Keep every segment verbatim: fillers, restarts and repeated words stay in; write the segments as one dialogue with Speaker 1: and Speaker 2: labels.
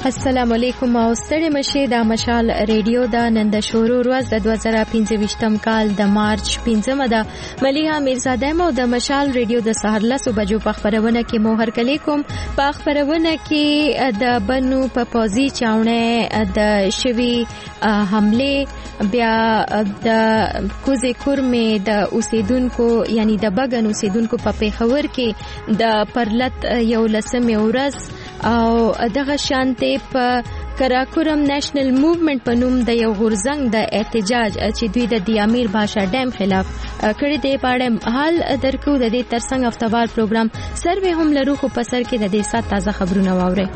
Speaker 1: السلام علیکم او ستړي مشه د مشال ریډیو د نن د شروع ورځ د دوه زره پنځه ویشتم کال د مارچ پنځمه ده مليها میرزاده مو د مشال ریډیو د سحر لسو بجو په خبرونه کې مو هر کلی کوم په خبرونه کې د بنو په پوزي چاونه د شوی حمله بیا د کوزه کورمه د اوسیدونکو یعنی د بغن اوسیدونکو په پیښور کې د پرلط یو لسمه ورځ او دغه شانته په کراکورم نېشنل موومېنټ په نوم د یو غورځنګ د احتجاج چې دوی د دیامیر باشا ډیم خلاف کړی دی په حال درکو د دې ترڅنګ هفتوار پروګرام سروې هم لرو خو په سر کې د دې سات تازه خبرونه واوري.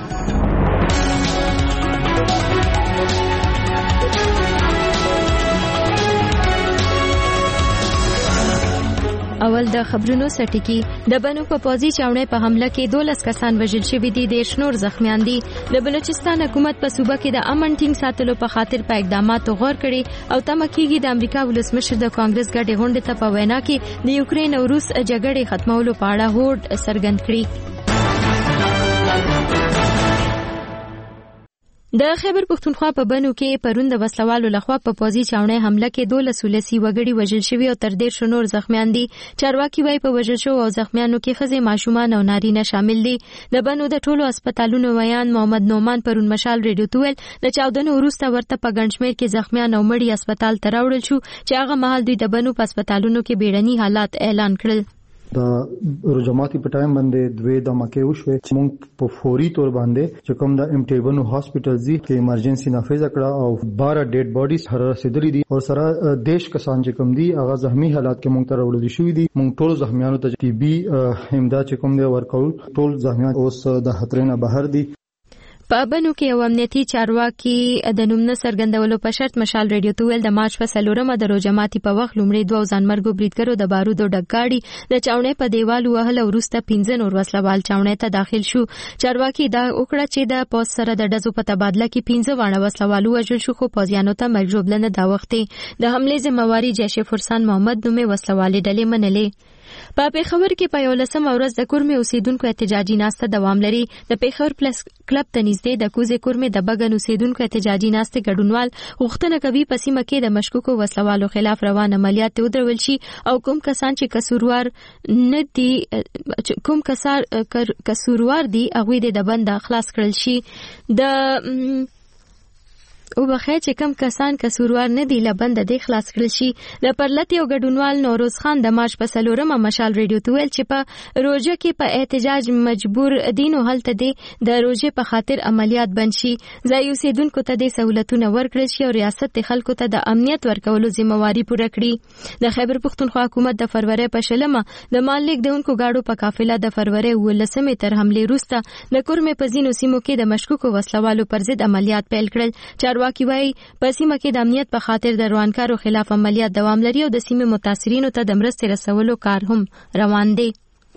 Speaker 1: اول د خبرونو سټکی د بنو په پوزي چاونه په حمله کې دولس کسان وژل شوي دي د شنور زخمیان دي. د بلوچستان حکومت په صوبه کې د امن ټینګ ساتلو په خاطر په اقداماتو غور کړي او تمه کیږي د امریکا ولسمشر د کانګرس ګډې غونډې ته په وینا کې د یوکرين او روس جګړې ختمولو په اړه هوډ څرګند کړي. د خیبر پختونخوا په بنو کې پرون د وسلوالو لخوا په پوزي چاونه حمله کې دولس ولسی وګړي وژل شوي او تر ډیر شنور زخمیان دي. چارواکي وايي په وژل شو او زخمیانو کې خزي ماشومان او نارینه شامل دي. د بنو د ټولو هسپتالونو ویان محمد نومان پرون مشال ریډیو تویل د چاودنو وروسته ورته په ګنشمیر کې زخمیان او مړي هسپتال ته راوړل شو چې هغه مهال دوی د بنو په هسپتالونو کې بیړني حالات اعلان کړل.
Speaker 2: د رجماتي په ټایم باندې دوی د مکه وشوي چې موږ په فوري تور باندې چې کوم د امټیبنو هاسپټل زی کې ایمرجنسي نافذ کړه او بارہ ډیډ باډیز هر رسیدلې دي او سره دیش کسان چې کوم دي هغه زخمی حالات کې موږ ته راوړل شوې دي. موږ ټول زخمیانو ته طبي امداد چې کوم دی ورکول ټول زخمیان اوس د خطر نه بهر دي.
Speaker 1: په بنو کې یو امنیتي چارواکي د نومنه سرګندولو په شرط مشال ریډیو تویل د مارچ په سلورمه د روجماتي په وخت لومړی دوه ځانمرګو بریدګرو د بارودو ډګاړي د چاونه په دیوال وهل او وروسته پنځه نور وسلوال چاونه ته داخل شو. چارواکي دا وکړه چې د پوس سره د ډزو په تبادله کې پنځه وانه وسلوالو وژل شو خو پوزیانو ته مرګ ژوبلنه دا وخت د حمله ذمہواری جیش فرسان محمد نومه وسلوالې ډلې منلې. په پیښور کې په یو لسم ورځ د کورمه اوسیدونکو احتجاجي ناسته دوام لري. د پیښور پلس کلب ته نږدې د کوزه کورمه د بغن اوسیدونکو احتجاجي ناسته ګډونوال غوښتنه کوي په سیمه کې د مشکوکو وسلوالو خلاف روان عملیات ودرول شي او کوم کسان چې قصوروار نه دي کوم کسان قصوروار دي هغه د بند خلاص کړل شي. د او بخیر چې کم کسان قصوروار نه دی لبند د خلاص کړل شي. د پرلط یو ګډونوال نوروز خان د مارچ په سلورمه مشال ریډیو تویل چې په روزه کې په احتجاج مجبور دین او هلته دی د روزه په خاطر عملیات بند شي. ځای اوسیدونکو ته د سہولتونو ورکړل شي او ریاست د خلکو ته د امنیت ورکولو ذمہواری پوره کړي. د خیبر پختونخوا حکومت د فروری په شلمه د مالک دونکو گاډو په قافله د فروری ولسمه تر حمله وروسته د کورمه په زینو سیمو کې د مشکوکو وسلوالو پر ضد عملیات پیل کړل. چارواکي وايي په سیمه کې د امنیت په خاطر د روانکارو خلاف عملیات دوام لري او د سیمې متاثرینو ته د مرستې رسولو کار هم روان دی.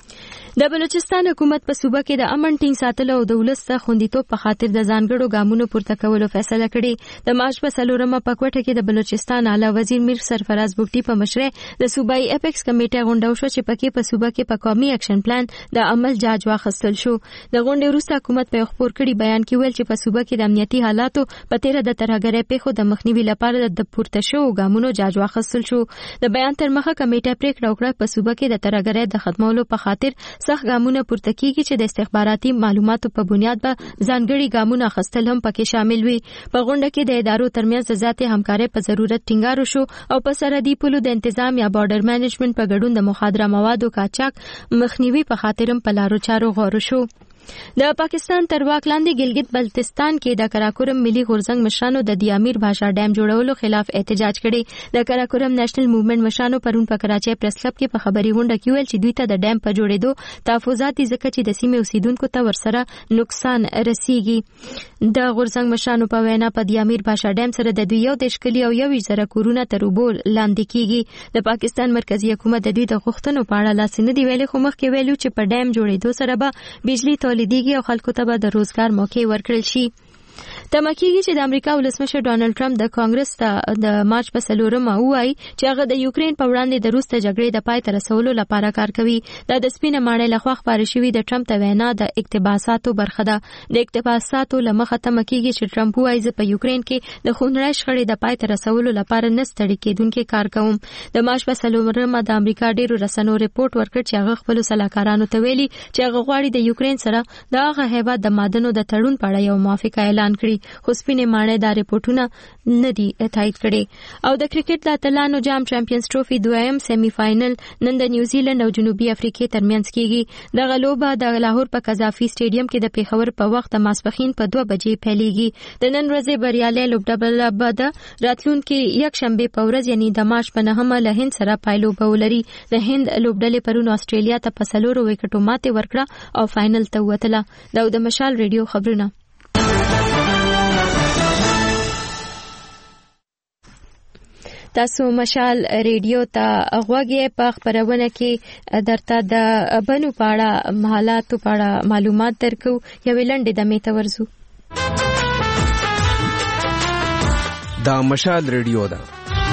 Speaker 1: د بلوچستان حکومت په صوبه کې د امن ټینګ ساتلو او د ولس خوندیتوب په خاطر د ځانګړو ګامونو پورته کولو فیصله کړې. د مارچ په سلورمه په کوټه کې د بلوچستان اعلی وزیر میر سرفراز بوټي په مشرۍ د صوبایي اپیکس کمیټه غونډه شو چې پکې په صوبه کې په قومي اکشن پلان د عمل جاج واخیستل شو. د غونډې وروسته حکومت په خبر کړي بیان کې ویل چې په صوبه کې د امنیتي حالاتو په تیر د ترهګرۍ پیښو د مخنیوي لپاره د پورته شو ګامونو جاج واخیستل شو. د بیان تر مخه کمیټه پریکړه وکړه په صوبه کې د ترهګرۍ د ختمولو په خاطر سخت ګامونه پورته کیږي چې د استخباراتي معلوماتو په بنیاد به ځانګړي ګامونه اخیستل هم پکې شامل وي. په غونډه کې د ادارو ترمنځ د ذاتي همکارۍ په ضرورت ټینګار شو او په سرحدي پولو د تنظیم یا بارډر مینجمنت په ګډون د مخدره موادو قاچاق مخنیوي په خاطر هم په لارو چارو غور شو. د پاکستان تر واک لاندې ګلګت بلتستان کې د کراکورم ملي غورځنګ مشرانو د دیامیر باشا ډیم جوړولو خلاف احتجاج کړي. د کراکورم نېشنل موومېنټ مشرانو پرون په کراچۍ پریس کلب کې په خبري غونډه کې ویل چې دوی ته د ډیم په جوړېدو تحفظات دي ځکه چې د سیمې اوسیدونکو ته ورسره نقصان رسیږي. د غورځنګ مشرانو په وینا په دیامیر باشا ډیم سره د دوی یو د شکلی او یو زره کورونه تر اوبو لاندې کیږي. د پاکستان مرکزی حکومت د دوی د غوښتنو په اړه لاس نه دی ویلي خو مخکې ویلو چې په ډیم جوړېدو سره به بجلی تولیدېږي او خلکو ته به د روزګار موقع ورکړل شي. تمکیږي چې د امریکا ولسمشر ډانلډ ټرمپ د کانګرس ته د مارچ په څلورمه وایي چې هغه د یوکرين په وړاندې د روس ته جګړې د پای ته رسولو لپاره کار کوي. دا د سپینه ماڼۍ لخوا خبرې شوې د ټرمپ ته وینا د اقتباساتو برخه ده. د اقتباساتو لمخه تمکیږي چې ټرمپ وایي چې په یوکرين کې د خونړۍ شخړې د پای ته رسولو لپاره نه ستړي کېدونکي کار کوم. د مارچ په څلورمه د امریکا ډیرو رسنیو ریپورت ورکړ چې هغه خپل سلاکارانو ته ویلي چې هغه غواړي د یوکرين سره د هغه هیواد د مادنو د تړون په اړه یو موافقه اعلان کړي، خو سپینې ماڼۍ دا ریپورتونه نه دي تایید کړي. او د کرکټ د اتلانو جام چمپیونز ټرافي دویم سیمی فائنل نن د نیوزیلند او جنوبي افریقې ترمنځ کیږي. د غلوبه د لاهور په قذافي سټیډیم کې د پیښور په وخت ماسپخین په دوه بجې پیلېږي. د نن ورځې بریالي لوبډله به د راتلونکي یک شنبه په ورځ یعنی د مارچ په نهمه له هند سره پایلوبه ولري. د هند لوبډلې پرون استرالیا ته په څلورو وکټو ماتې ورکړه او فائنل ته ووتله. دا د مشال ریډیو خبرونه. تاسو مشال ریډیو ته غوږی په خبرونه کې درته د بنو پاړه حالاتو پاړه معلومات درکو. یو لنډه د میته ورزو.
Speaker 3: دا مشال ریډیو ده.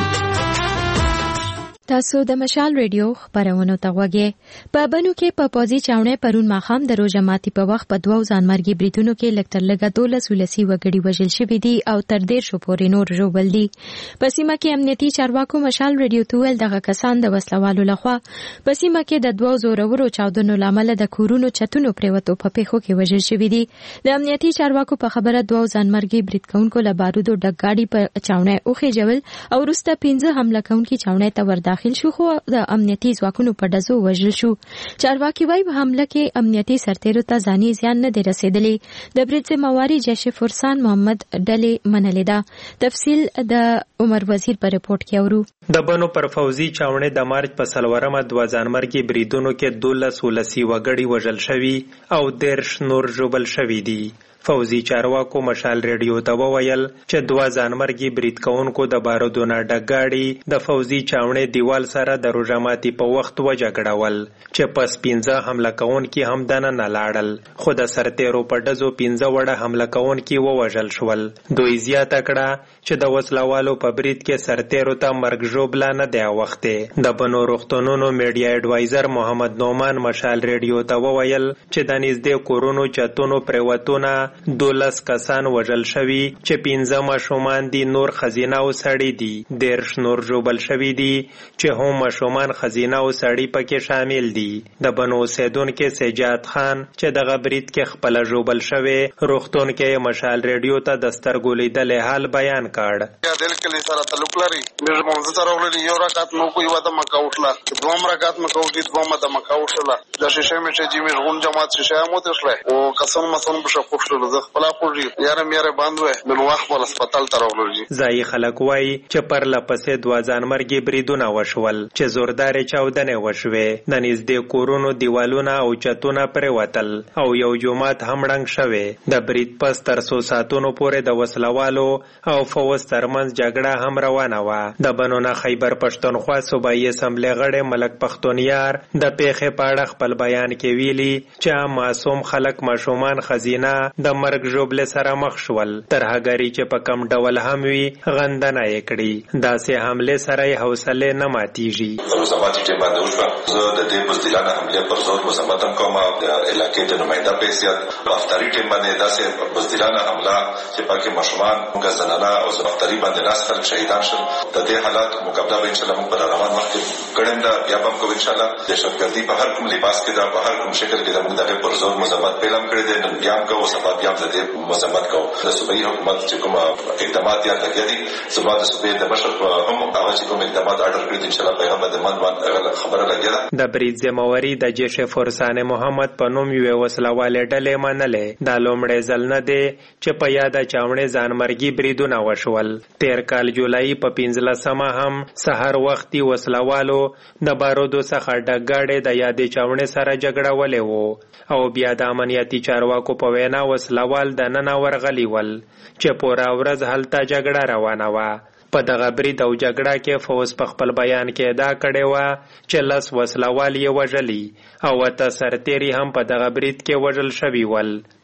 Speaker 1: تاسو د مشال ریډیو خبرونه ته غوږی. په بنو کې په پوزي چاونې پرون ماخام د روزه ماتي په وخت په دوه ځانمرګي بریټونو کې لکټر لګا دولس ولسی وګړي وژل شوی دي او تر ډیر شو پورې نور ژوبل دي. په سیمه کې امنیتي چارواکو مشال ریډیو ته ویل دغه کسان د وسلوالو لخوا په سیمه کې د دوه زورورو چاودنو لامل د کورونو چتونو پریوتو په پیښو کې وژل شوی دي. د امنیتي چارواکو په خبره دوه ځانمرګي بریټ کونکو له بارودو ډګاډي په چاونې اوخه جوړ او وروسته پنځه حمله کوونکي چاونې ته وردا داخل شو خو د امنیتي ځواکونو په ډزو وژل شو. چارواکي وايي په حمله کې امنیتي سرتیرو ته ځاني زیان نه دی رسیدلی. د برید ذمہواری جیش فرسان محمد ډلې منلې ده. تفصیل د عمر وزیر په ریپورت کې اورو.
Speaker 4: د بنو پر فوزي چاونې د مارچ په څلورمه دوه ځانمرګي بریدونو کې دولس ولسی وګړي وژل شوي او دیرش نور ژوبل شوي دي. فوزي چارواکو مشال ریډیو ته وویل چې دوه ځانمرګي برید کوونکو د بارودونه ډګاړي د فوزي چاونې دیوال سره د روزماتي په وخت وجګړول چې پس پنځه حمله کوونکي هم دنه نه لاړل، خو د سرتیرو په ډزو پنځه وړه حمله کوونکي ووژل شول. دوی زیاته کړه چې د وسلوالو په برید کې سرتیرو ته مرګ ژوبله نه دی اوښتې. د بنو روغتونونو میډیا اډوایزر محمد نومان مشال ریډیو ته وویل چې د نږدې کورونو چتونو پریوتونه دولس کسان وژل شوي چې پنځه ماشومان دي، نور خزینه او سړي دي. دیرش نور ژوبل شوي دي چې هم ماشومان خزینه او سړي پکې شامل دي. د بنو اوسیدونکي سجاد خان چې دغه برید کې خپله ژوبل شوی روغتون کې مشال ریډیو ته د سترګو لیدلې حال بیان کړ.
Speaker 5: دل کلی سره تعلق لري. موږ مونږ سره ولې یو رکعت مو کوی وته مکه وشله، دوم رکعت مکه وشله، دوم د مکه وشله. د شیشه می چې جمی غون جماعت شیشه مو ته شله او قسم مسون بشه خوشله زه خپل خوږی یاره میاره باندې نو وخت ول هسپتال ته راولږي.
Speaker 4: ځای خلک وایي چې پر لپسې دوه ځانمرګي بریدونه وشول چې زوردارې چاودنې وشوې. د نږدې کورونو دیوالونه او چتونه پرېوتل او یو جومات هم ړنګ شوی. د برید پس تر څو ساعتونو پورې د وسلوالو او فوز ترمنځ جګړه هم روانه وه. د بنو نه خیبر پښتونخوا صوبایي اسمبلۍ غړی ملک پښتونیار د پیښې په اړه خپل بیان کې ویلي چې معصوم خلک ماشومان خزینه د مرګ ژوبلې سره مخ شول. ترهګري چې په کم ډول هم وي غندنه یې کړي. داسې حملې سره یې حوصلې نه ماتیږي.
Speaker 6: روزماتي ټیم باندې وشوه. زه د دې بزدلانه حملې پر زور مزمت هم کوم. د علاقې د نماینده په حیثیت افطاري ټیم باندې داسې بزدلانه حمله چې پکې ماشومان موږ زنانه او افطاري باندې ناس خلک شهیدان شول. د دې حالات مقابله به انشاءالله موږ په روان وخت کې کړم دا بیا به کوو انشاءالله. دهشتګردي په هر کوم لباس کې دا په هر کوم شکل کې موږ دغه پر زور مزمت پیلم کړی دی. نن بیا هم کوو، سبا بیا هم د دې مزمت کوو. د صوبایي حکومت چې کوم اقدامات یا لګیا دي سبا د صوبې د مشر هم هغه چې کوم اقدامات اډر کړی دي انشاءالله پیغام د من باندې خبره لګیا ده.
Speaker 4: د برید ذمہواری د جیش فرسان محمد په نوم یو وسلوالې ډلې منلې. دا لومړی ځل نه دی چې په یاده چاونې ځانمرګي بریدونه وشول. تیر کال جولای په پنځلسمه هم سحر وختي وسلوالو د بارودو څخه ډګاړې د یادې چاونې سره جګړه ولې وو او بیا د امنیتي چارواکو په وینا وسلوال د ننه ورغلي ول چې پوره ورځ هلته جګړه روانه وه. په دغه برید او جګړه کې فوز په خپل بیان کې دا کړې وه چې لس وسلوال یې وژلي او اته سرتیري هم په دغه برید کې وژل شوي ول.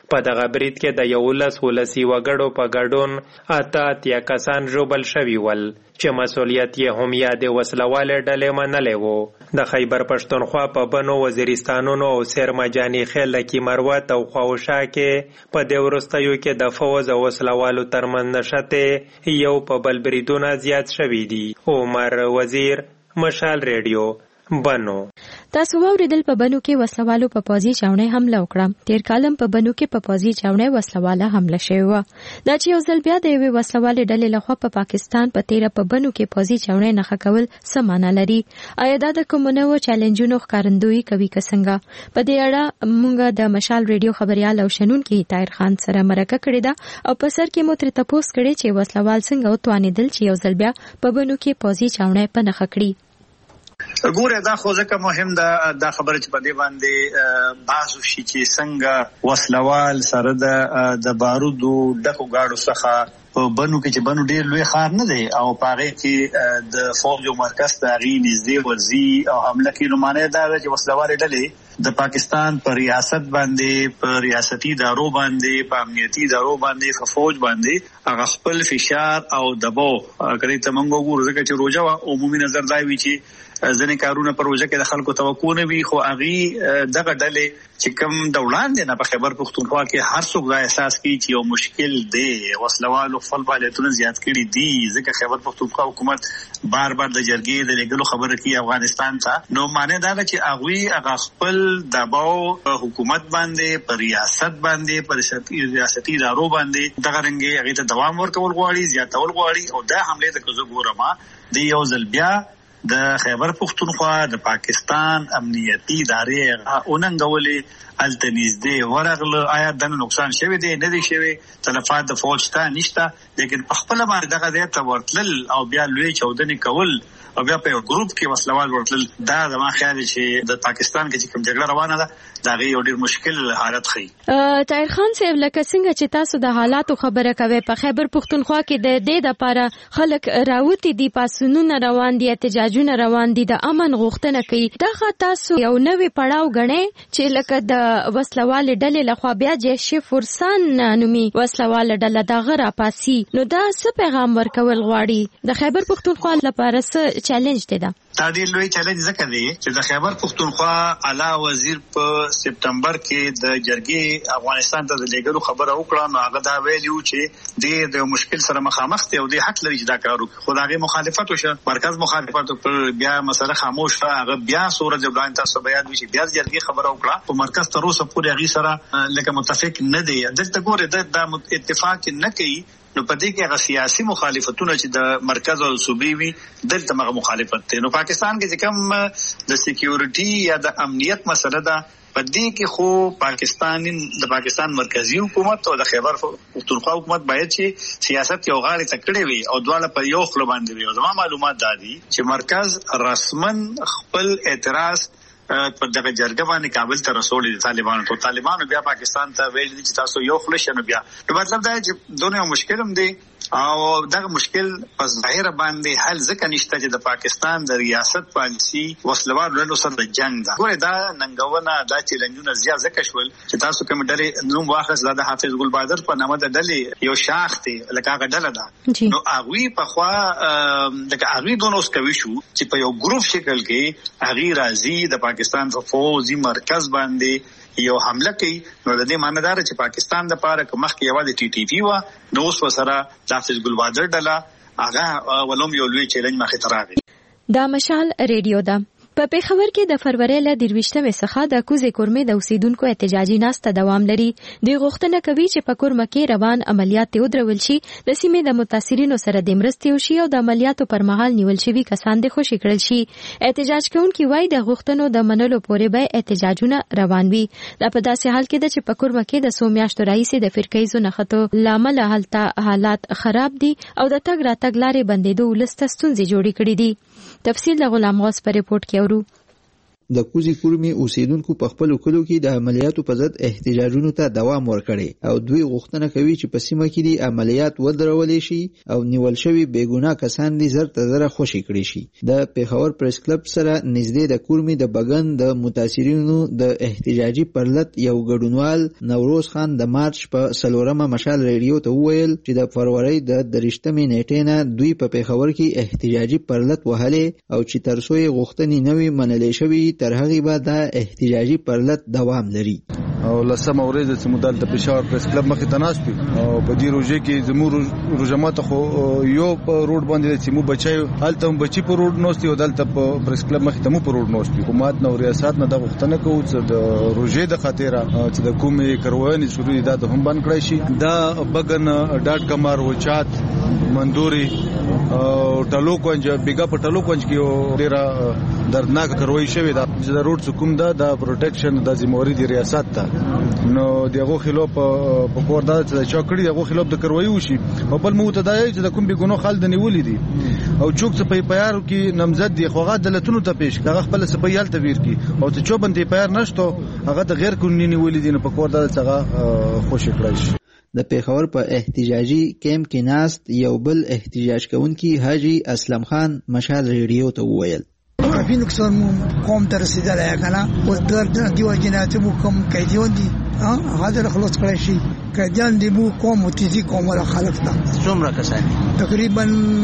Speaker 4: په دغه برید کې د یولس ولسي وګړو په ګډون اته اتیا کسان ژوبل شوي ول چې مسؤلیت یې هم یادې وسلوالې ډلې منلی و. د خیبر پښتونخوا په بنو وزیرستانونو او سیرمجاني خیل لکي مروت او خواوشا کې په دې وروستیو کې د فوز او وسلوالو ترمنځ نښتې یو په بل بریدونه زیات شوي دي. عمر وزیر، مشال ریډیو، بنو.
Speaker 1: تاسو واوریدل په بنو کې وسلوالو په پوځي چاونۍ حمله وکړه. تیر کالم په بنو کې په پوځي چاونۍ وسلواله حمله شوې وه. دا چې یو ځل بیا د یوې وسلوالې ډلې لخوا په پاکستان په تیره په بنو کې پوځي چاونۍ نښه کول څه معنا لري؟ آیا دا د کومو نوو چیلنجونو ښکارندویي کوي که څنګه؟ په دې اړه موږ د مشال ریډیو خبریال او شنونکي طاهر خان سره مرکه کړې ده او په سر کې مو ترې تپوس کړی چې وسلوال څنګه وتوانېدل چې یو ځل بیا په بنو کې پوځي چاونۍ په نښه کړي.
Speaker 7: ګوره دا خو ځکه مهم ده دا خبره چې په دې باندې بحث وشي چې څنګه وسلوال سره د د بارودو ډکو گاډو څخه په بنو کې چې بنو ډیر لوی ښار نه دی او په هغې کې د فوج او مرکز د هغې نږدې ورځي او حمله کوي. نو معنی دا ده چې وسلوالې ډلې د پاکستان په ریاست باندې په ریاستي ادارو باندې په امنیتي ادارو باندې په فوج باندې هغه خپل فشار او دباو کوي. ته موږ وګورو ځکه چې روژه وه عمومي نظر دا وي چې ځینې کارونه په روژه کې د خلکو توقع نه وي، خو هغې دغه ډلې چې کوم د وړاندې نه په خیبر پښتونخوا کې هر څوک دا احساس کوي چې یو مشکل دی، وسلوالو خپل فعالیتونه زیات کړي دي ځکه خیبر پښتونخوا حکومت بار بار د جرګې د لیږلو خبره کوي افغانستان ته. نو معنی دا ده چې هغوی هغه خپل دباو په حکومت باندې په ریاست باندې په ریاستي ادارو باندې دغه رنګې هغې ته دوام ورکول غواړي، زیاتول غواړي او دا حملې ته که زه ګورم د یو ځل بیا د خیبر پښتونخوا د پاکستان امنیتي ادارې اوننګولې هلته نږدې ورغله. آیا دنه نقصان شوی دی؟ نه دی شوی، تلفات د فوج شته نشته، لیکن په خپله باندې دغه ځای ته ورتلل او بیا لوی چاودنې کول او بیا په یو ګروپ کې وسلوال ورتلل، دا زما خیال چې د پاکستان کې چې کوم جګړه روانه ده د هغې یو ډېر مشکل حالت ښیي.
Speaker 1: طاهر خان صاحب، لکه څنګه چې تاسو د حالاتو خبره کوئ په خیبر پښتونخوا کې د دې دپاره خلک راوتي دي، پاڅونونه روان دي، احتجاجونه روان دي، د امن غوښتنه کوي. دغه تاسو یو نوی پړاو ګڼئ چې لکه د وسلوالې ډلې لخوا بیا جیش فرسان نومي وسلواله ډله دغه راپاسي، نو دا څه پیغام ورکول غواړي؟ د خیبر پښتونخوا لپاره څه چیلنج دی؟ دا
Speaker 7: دا ډېر لوی چیلنج ځکه دی چې د خیبر پښتونخوا اعلی وزیر په سپتمبر کې د جرګې افغانستان ته د لیږلو خبره وکړه، نو هغه دا ویلي و چې دی د مشکل سره مخامخ دی او دی حق لري چې دا کار وکړي، خو د هغې مخالفت وشه، مرکز مخالفت وکړ، بیا مسله خاموش شوه. هغه بیا څو ورځې وړاندې تاسو به یاد وي چې بیا د جرګې خبره وکړه، خو مرکز تر اوسه پورې هغې سره لکه متفق نه دی. دلته ګورې دا اتفاق نه کوي، نو په دې کې هغه سیاسي مخالفتونه چې د مرکز او صوبې وي دلته هغه مخالفت دی. نو پاکستان کې چې کوم د سکیورټي یا د امنیت مسله ده په دې کې خو پاکستان د پاکستان مرکزی حکومت او د خیبر پښتونخوا حکومت باید چې سیاست یو غاړې ته کړی وي او دواړه په یو خوله باندې وي. او زما معلومات دا دي چې مرکز رسمن خپل اعتراض په دغه جرګه باندې کابل ته رسولي دي طالبانو ته. طالبانو بیا پاکستان ته ویل دي چې تاسو یو خوله شنو بیا. نو مطلب دا چې دونه مشکل هم دی او دغه مشکل په ظاهر باندې حل ځکه نشته چې د پاکستان د ریاست پالیسي وسلوال ډلو سره د جنگ ده. ګوره دا ننګونه دا چیلنجونه زیات ځکه شول چې تاسو کوم ډلې نوم واخیست د حافظ ګل بهادر په نامه د ډلې یو شاخ دی لکه هغه ډله ده، نو هغوی پخوا لکه هغوی دونه اوس کوي شو چې په یو ګروپ شکل کې هغوی راځي د پاکستان په فوځي مرکز باندې یو حمله کوي. نو د دې معنی دا ده چې پاکستان د پاره که مخکې یوازې ټي ټي پي وه، نو اوس ورسره د حافظ ګل بهادر ډله هغه ولوم یو لوی چیلنج مخې ته راغی.
Speaker 1: دا مشال ریډیو ده. په پېښور کې د فروری له درویشتمې څخه د کوزې کورمې د اوسیدونکو احتجاجي ناسته دوام لري. دوی غوښتنه کوي چې په کورمه کې روان عملیات ودرول شي، د سیمې د متاثرینو سره د مرستې وشي او د عملیاتو پر مهال نیول شوي کسان د خوشي کړل شي. احتجاج کوونکي وایي د غوښتنو د منلو پورې به احتجاجونه روان وي. دا په داسې حال کې ده چې په کورمه کې د څو میاشتو راهیسې د فرقیزو نښتو له امله هلته حالات خراب دي او د تګ راتګ لارې بندېدو ولس ته ستونزې جوړې کړې دي. تفصیل د غلام غوث په ریپورت کې اورو.
Speaker 8: د کوزي کورمي اوسیدونکو په خپل کلو کې د عملیاتو په ضد احتجاجونو ته دوام ورکړي او دوی غوښتنه کوي چې په سیمه کې د عملیات ودرولې شي او نیول شوی بیګناه کسان دي زر تر زره خوشي کړي شي. د پیښور پریس کلب سره نږدې د کورمي د بغن د متاثرینو د احتجاجي پرلط یو ګډونوال نوروز خان د مارچ په سلورمه مشال ریډیو ته وویل چې د فروری د درشتمې نیټې نه دوی په پیښور کې احتجاجي پرلط وهلې او چې تر څو یې غوښتنې نوي منلې شوي تر هغې به دا احتجاجي پرلط دوام لري.
Speaker 9: او لسمه ورځ چې موږ دلته پېښور پریس کلب مخې ته ناست یو او په دې روژې کې زموږ روژه ماته خو یو په روډ باندې چې موږ بچی هلته هم بچي په روډ ناست یو دلته په پریس کلب مخې ته مو په روډ ناست یو. حکومت نه او ریاست نه دا غوښتنه کوو چې د روژې د خاطره چې د کومې کرویانې شروع دي دا د هم بند کړی شي. دا بګن ډاټ کمر وچات مندوري او ټلو کونج بیګا په ټلو کونج کې ډیره دردناک کروي شوی دا چې د روډ حکومت دا د پروټیکشن د ذمہواری دی ریاست ته نو دغه خلاف په کور دا چې چاکړي دغه خلاف د کروي وشي په بل مو ته دا چې د کوم بیګونو خال د نیولې دي او چوک څه په پیار کې نمزد دی خوغه دلتونو ته پیش هغه خپل سپیال ته ویر کی او ته چوبندې پیار نشته هغه د غیر قانوني نیولې دي نو په کور دا څنګه خوشی کړی.
Speaker 8: د پیښور په احتجاجي کیمپ کې ناست یو بل احتجاج کوونکی حاجی اسلم خان مشال ریډیو ته وویل
Speaker 10: کافي نقصان مو قوم ته رسیدلی کنه او درد دیو جنات مو کوم قیدیان دي ها حاضر خلاص کړی شي قیدیان دی مو قوم متزي قوم ولا خلق ته
Speaker 11: څومره کسان
Speaker 10: تقریبا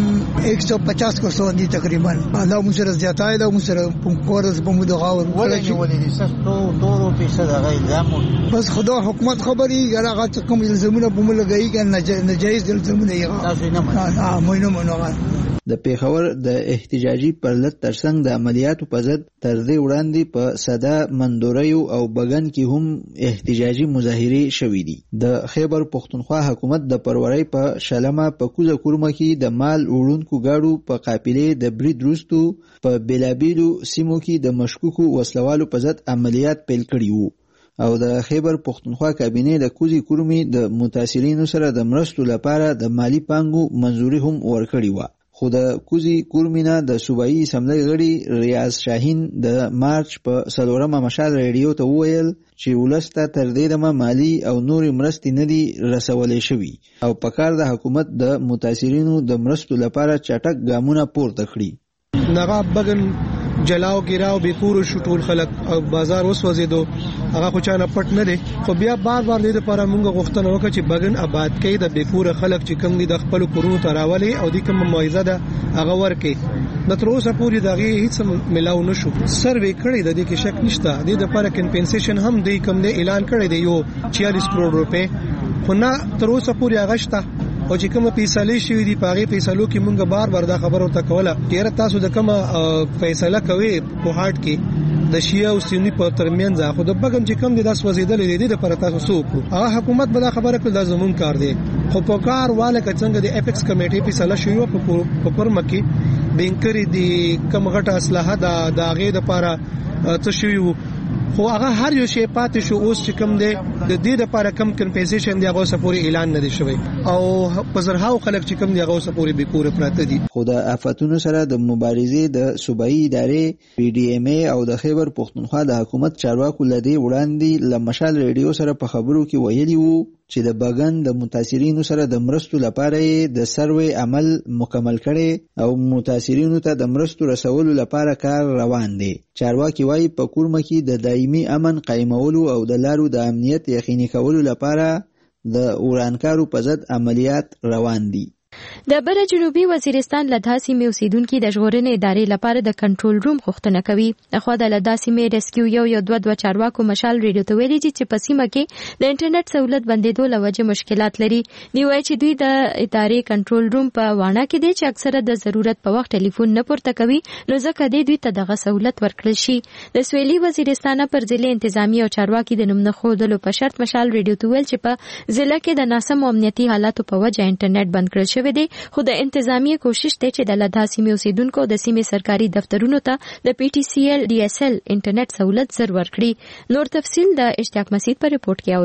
Speaker 10: एक सौ पचास کو سو دي تقریبا دا مو سره زیاتای دا مو سره کورس په مو دغه
Speaker 11: ولې ولې سختو تورو پیسې دغه الزام
Speaker 10: بس خدا حکومت خبري هغه کوم الزامونه په مو لګی کنه ناجایز الزامونه یې
Speaker 11: تاسو نه
Speaker 10: ها مو نه منو.
Speaker 8: د پیښور د احتجاجي پرلط ترڅنګ د عملیاتو په ضد تر دې وړاندې په سده مندوریو او بغن کې هم احتجاجي مظاهرې شوې دي. د خیبر پښتونخوا حکومت د پرورۍ په شلمه په کوزه کورمه کې د مال وړونکو گاډو په قافلې د برید وروستو په بیلابیلو سیمو کې د مشکوکو وسلوالو په ضد عملیات پیل کړي وو او د خیبر پښتونخوا کابینې د کوزي کورمي د متاثرینو سره د مرستو لپاره د مالی پانګو منظوري هم ورکړې وه. خو د کوزي کورمینا د صوبایي اسمبلی غړي ریاض شاهین د مارچ په سلورمه مشال ریډیو ته وویل چې ولسته تر دې دمه مالی او نوري مرستې نه دي رسولې شوي او په کار د حکومت د متاثرینو د مرستو لپاره چټک ګامونه پورته کړي.
Speaker 12: نغاب بغن جلاو ګیراو بیکور شو ټول خلک او بازار وسوځیدو هغه خو چانه پټ نه دي خو بیا بار بار دې لپاره موږ غوښتنه وکړه چې بغن آباد کړي د بیکور خلک چې کوم دي د خپل کورونو ته راولي او د کوم موعظه ده هغه ورکړي. د تر اوسه پورې دغه هیڅ ملاو نشو سروې کړي د دې کې شک نشته د دې لپاره کمپنسیشن هم دی کوم دی اعلان کړی دی یو چالیس کروڑ روپے خو نه تر اوسه پورې هغه شته او چې کومه فیصله شوې دي پاغه فیصلو کې مونږ بار بار دا خبرو ته کوله چې تاسو د کومه فیصله کوي په هارت کې د شیعه او سنی په ترمنځ خو د بغن چې کوم دي د سوځیدل دي د پر تاسو سوکو هغه حکومت بل خبره کول د زمون کار دی خو په کار واله څنګه د اپیکس کمیټې فیصله شوی په پر مکی بینکری دي کوم غټه اصلاحات د داغه د لپاره څه شوی خو هغه هر یو شی پاتې شو اوس چې کوم دی د دې لپاره کم کمپنسیشن دی هغه سپوري اعلان نه دی شوی او په زرهاو خلک چې کوم دی هغه سپوري به کور پراته دي.
Speaker 8: خو د آفاتونو سره د مبارزې د صوبایي ادارې پی ډی ایم ای او د خیبر پښتونخوا د حکومت چارواکو لدی وړاندې لمشال ریډیو سره په خبرو کې ویلي وو چې د بغن د متاثرینو سره د مرستو لپاره د سروې عمل مکمل کړي او متاثرینو ته د مرستو رسولو لپاره کار روان دی. چارواکي وايي په کورمه کې د دایمي امن قائمولو او د لارو د امنیت یقیني کولو لپاره د ورانکارو په ضد عملیات روان دي.
Speaker 1: د بر جنوبي وزیرستان له داسې مې اوسیدونکو د ژغورنې ادارې لپاره د کنټرول روم غوښتنه کوي. خو د لداسې مې ریسکیو یو یو دوه دوه چارواکو مشال ریډیو ته ویلي چې په سیمه کې د انټرنیټ سہولت بندیدو له وجې مشکلات لري. دی وایي چې دوی د ادارې کنټرول روم په وانه کې دي چې اکثره د ضرورت په وخت ټلیفون نه پورته کوي نو ځکه دی دوی ته دغه سہولت ورکړل شي. د سویلي وزیرستان پر ضلع انتظامی او چارواکي د نوم نه خودلو په شرط مشال ریډیو ته ویل چې په ضلع کې د ناسم امنیتي حالاتو په وجه انټرنیټ بند کړل شوی دی خو د انتظامی کوشش ته چې د لدا سیمې اوسیدونکو د سیمې سرکاري دفترونو ته د پی ټی سی ایل ډي اس ایل انټرنیټ سہولت زر ورکړي. نور تفصیل د اشتیاق مسعود پر رپورت کې اورو.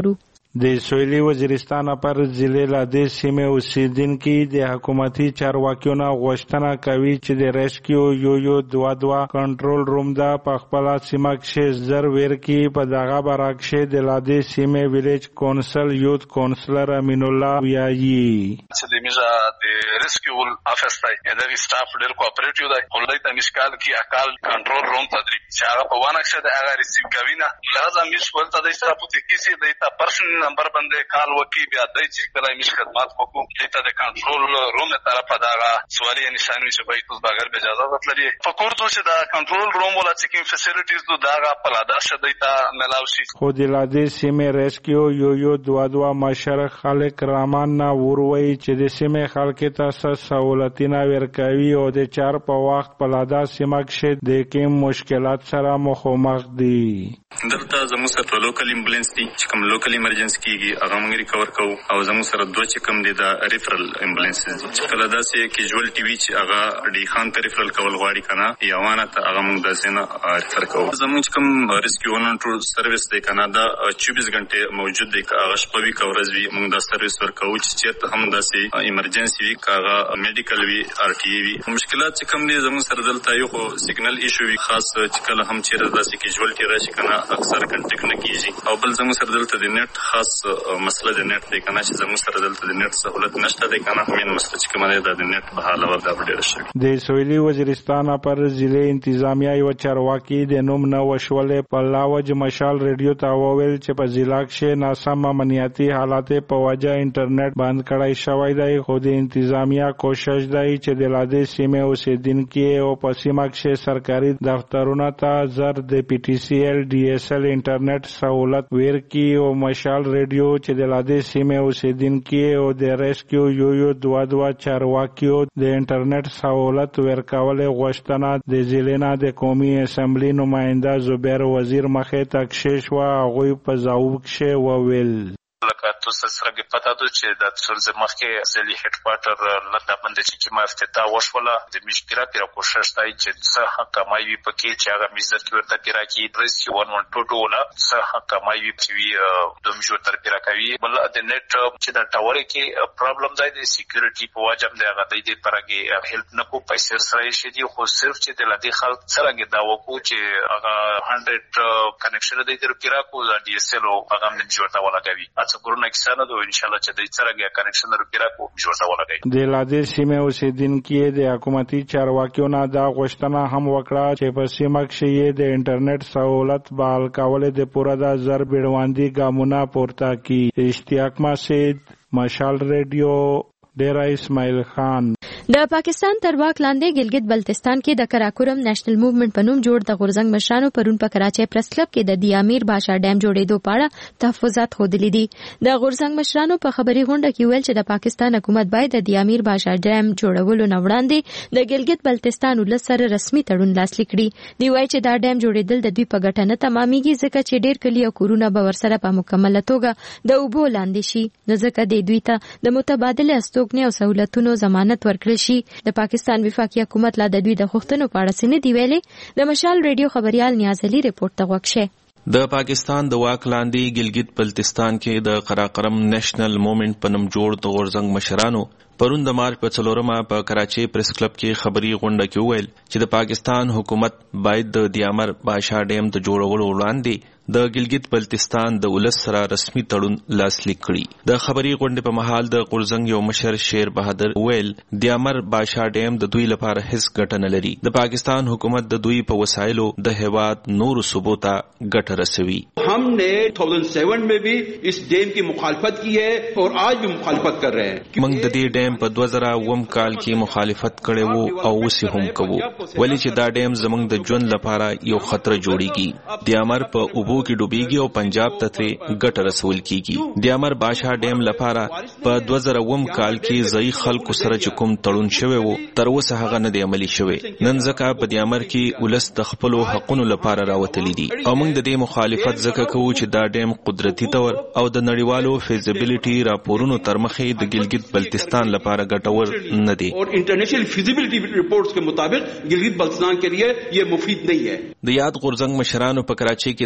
Speaker 13: د سویلي وزیرستان پر ضلع لاندې سیمې اوسیدونکي د حکومتي چارواکیو نه غوښتنه کوي چې د ریسکیو یو یو دوه دوه کنټرول روم دا په خپل سیمه کې زر ورکی په دغه برعکس د لاندې سیمې ویلیج کونسل یوت کونسلر امین الله ویایي
Speaker 14: چې د میزه د ریسکیو افیس دی د سټاف ډیر کوآپریټیو دی خو دای ته مشکل کې اکال کنټرول روم تدریب چې هغه په وانه کې د هغه ریسیو کوي نه لازم مشکل ته د سټاف ته کیسه دی ته پرسنل نمبر باندې کال وکي بیا دای چې کله مش خدمات وکړو دته د کنټرول روم طرفه دا سوالي نشانوي چې باید اوس بغیر به اجازه ورکړي فکر ته چې دا کنټرول روم ولا چیکینګ فیسیلیټیز دو دا پلادا شدیتا ملاوشي
Speaker 13: خو د لاندې سیمې ریسکیو یو یو دوه دوه مشر خلک رامان نه وروي چې د سیمې خلک ته سہولتونه ورکوي او د چار په وخت پلادا سیمه کې د کوم مشکلات سره مخامخ دي
Speaker 15: دلته زموږ سره لوکل امبولانس دي چې کوم لوکل ایمرجنسي کیږي هغه موږ ریکور کوو او زموږ سره دوه چې کوم دي دا ریفرل امبولانس دي چې کله داسې کیجوالټي وی چې هغه ډي خان ته ریفرل کول غواړي کنه یا وانه ته هغه موږ داسې نه ریفر کوو زموږ کوم ریسکیو ونټرول سرویس دی کنه دا چوبیس غنټه موجود دی هغه شپوي کورز وی موږ دا سرویس ورکوو چې چیرته هم داسې ایمرجنسي وی هغه میډیکل وی ار ټي وی مشکلات چې کوم دي زموږ سره دلته یو خو سیګنل ایشو وی خاص چې کله هم چیرته داسې کیجوالټي راشي کنه اکثر کنټیکټ نه کیږي او بل زموږ سره دلته د نت خاص مسله د نت دی کنه چې زموږ سره دلته د نت سہولت نشته دی کنه مين مسله چې کومه ده د نت په حال وردا ډیر شي
Speaker 13: د سویلي وزیرستان پر ضلع انتظامیه یو چارواکي د نوم نه وشولې په لاوج مشال ریډیو ته وویل چې په ضلع کې ناسم امنیتي حالات په وجه انټرنیټ بند کړای شوی دی خو د انتظامیه کوشش دی چې د لاندې سیمې اوسیدونکي او په سیمه کې سرکاري دفترونو ته زر د پی ټي سی ایل ډي ایس ایل انټرنیټ سہولت ورکړي او مشال ریډیو چې د لاندې سیمې اوسیدونکي او د ریسکیو یو یو دوه دوه چارواکیو د انټرنیټ سہولت ورکول غوښتنه د ضلع د قومي اسمبلی نماینده زبیر وزیر مخې ته کښې شوه هغوی په ځواب کښې وویل
Speaker 14: لکه تاسو سره کې پتا ده چې د څورځ مخکې ځلې هډ کوارټر لته باندې چې ما افتتاح وشوله د مشکلات لپاره کوشش کوي چې څه حق کمایي پکې چې هغه مزد کې ورته کې راکې ریسک ون ون ټو ټو لا څه حق کمایي چې د مشو تر پیرا کوي بل د نت چې د ټاور کې پرابلم دی د سکیورټي په واجب دی هغه د دې پرګه هیلپ نه کو پیسې سره شي دي خو صرف چې د لدی خلک سره کې دا وکړو چې هغه صد کنیکشن د دې پیرا کو د ډي اس ایل او هغه من جوړتا ولا کوي کورونه کیسانه دو ان شاء الله چې د څرګه کنیکشن ورکړه کو جوړه ولګي
Speaker 13: د لاندې سیمې اوسیدونکي د حکومتي چارواکیو نه دا غوښتنه هم وکړه چې په سیمه کې د انټرنیټ سہولت بحال کول د پوره د زر بیړواندي ګامونه پورته کړي اشتیاق مسجد مشال ریډیو ډیرا اسماعیل خان
Speaker 1: د پاکستان تر واک لاندې ګلګت بلتستان کې د کراکورم نېشنل موومېنټ په نوم جوړ د غورزنګ مشرانو پرون په کراچۍ پریس کلب کې د دیامیر باشا ډیم جوړېدو په اړه تحفظات ښودلي دي د غورزنګ مشرانو په خبري غونډه کې ویل چې د پاکستان حکومت باید د دیامیر باشا ډیم جوړولو نه وړاندې د ګلګت بلتستان ولس سره رسمي تړون لاسلیک کړي دی وایي چې دا ډیم جوړېدل د دوی په ګټه نه تمامېږي ځکه چې ډېر کلي او کورونه به ورسره په مکمله توګه د اوبو لاندې شي نو ځکه د دوی ته د متبادلې استوګنې او سہولتونو ضمانت ورکړل شي د پاکستان وفاقي حکومت لا د دوی د غوښتنو په اړه څه نه دی ویلي د مشال ریډیو خبريال نیاز علي رپورټ ته غوږ شه
Speaker 16: د پاکستان د واک لاندې ګلګت بلتستان کې د قراقرم نېشنل موومېنټ په نوم جوړ د غورزنګ مشرانو پرون د مارچ په څلورمه په کراچۍ پریس کلب کې خبري غونډه کې ویل چې د پاکستان حکومت باید د دیامر باشا ډیم د جوړولو وړاندې د ګلګت بلتستان د ولس سره رسمي تړون لاسلیک کړي د خبري غونډې په محل د غورزنګ یو مشر شیر بهادر ویل دیامر باشا ډیم د دوی لپاره هیڅ ګټه نه لري د پاکستان حکومت د دوی په وسایلو د هیواد نور صوبو ته ګټه رسوي
Speaker 17: ہم نے دو ہزار سات میں بھی اس ڈیم کی مخالفت کی ہے اور آج بھی مخالفت کر رہے ہیں
Speaker 16: موږ د دې ډیم په دوه زره اووم کال کې مخالفت کړې وو او اوس هم کوو ولې چې دا ډیم زموږ د ژوند لپاره یو خطر جوړیږي دیامر په اوبو کې ډوبېږي او پنجاب ته ترې ګټه رسول کیږي دیامر باشا ډیم لپاره په دوه زره اووم کال کې ځای خلکو سره چې کوم تړون شوی وو تر اوسه هغه نه دی عملي شوی نن ځکه په دیامر کې ولس د خپل حقونو لپاره راوتلي دي او موږ د دې مخالفت ځکه کوو چې دا ډیم قدرتي تور او د نړیوالو فیزیبিলিټي راپورونو تر مخې د ګلګت بلتستان لپاره ګټور نه دي
Speaker 17: اور انټرنیشنل فیزیبিলিټي ریپورټس کے مطابق ګلګت بلتستان کے لیے یہ مفید نہیں ہے
Speaker 16: د یاد غورزنګ مشرانو په کراچۍ کې دا خبري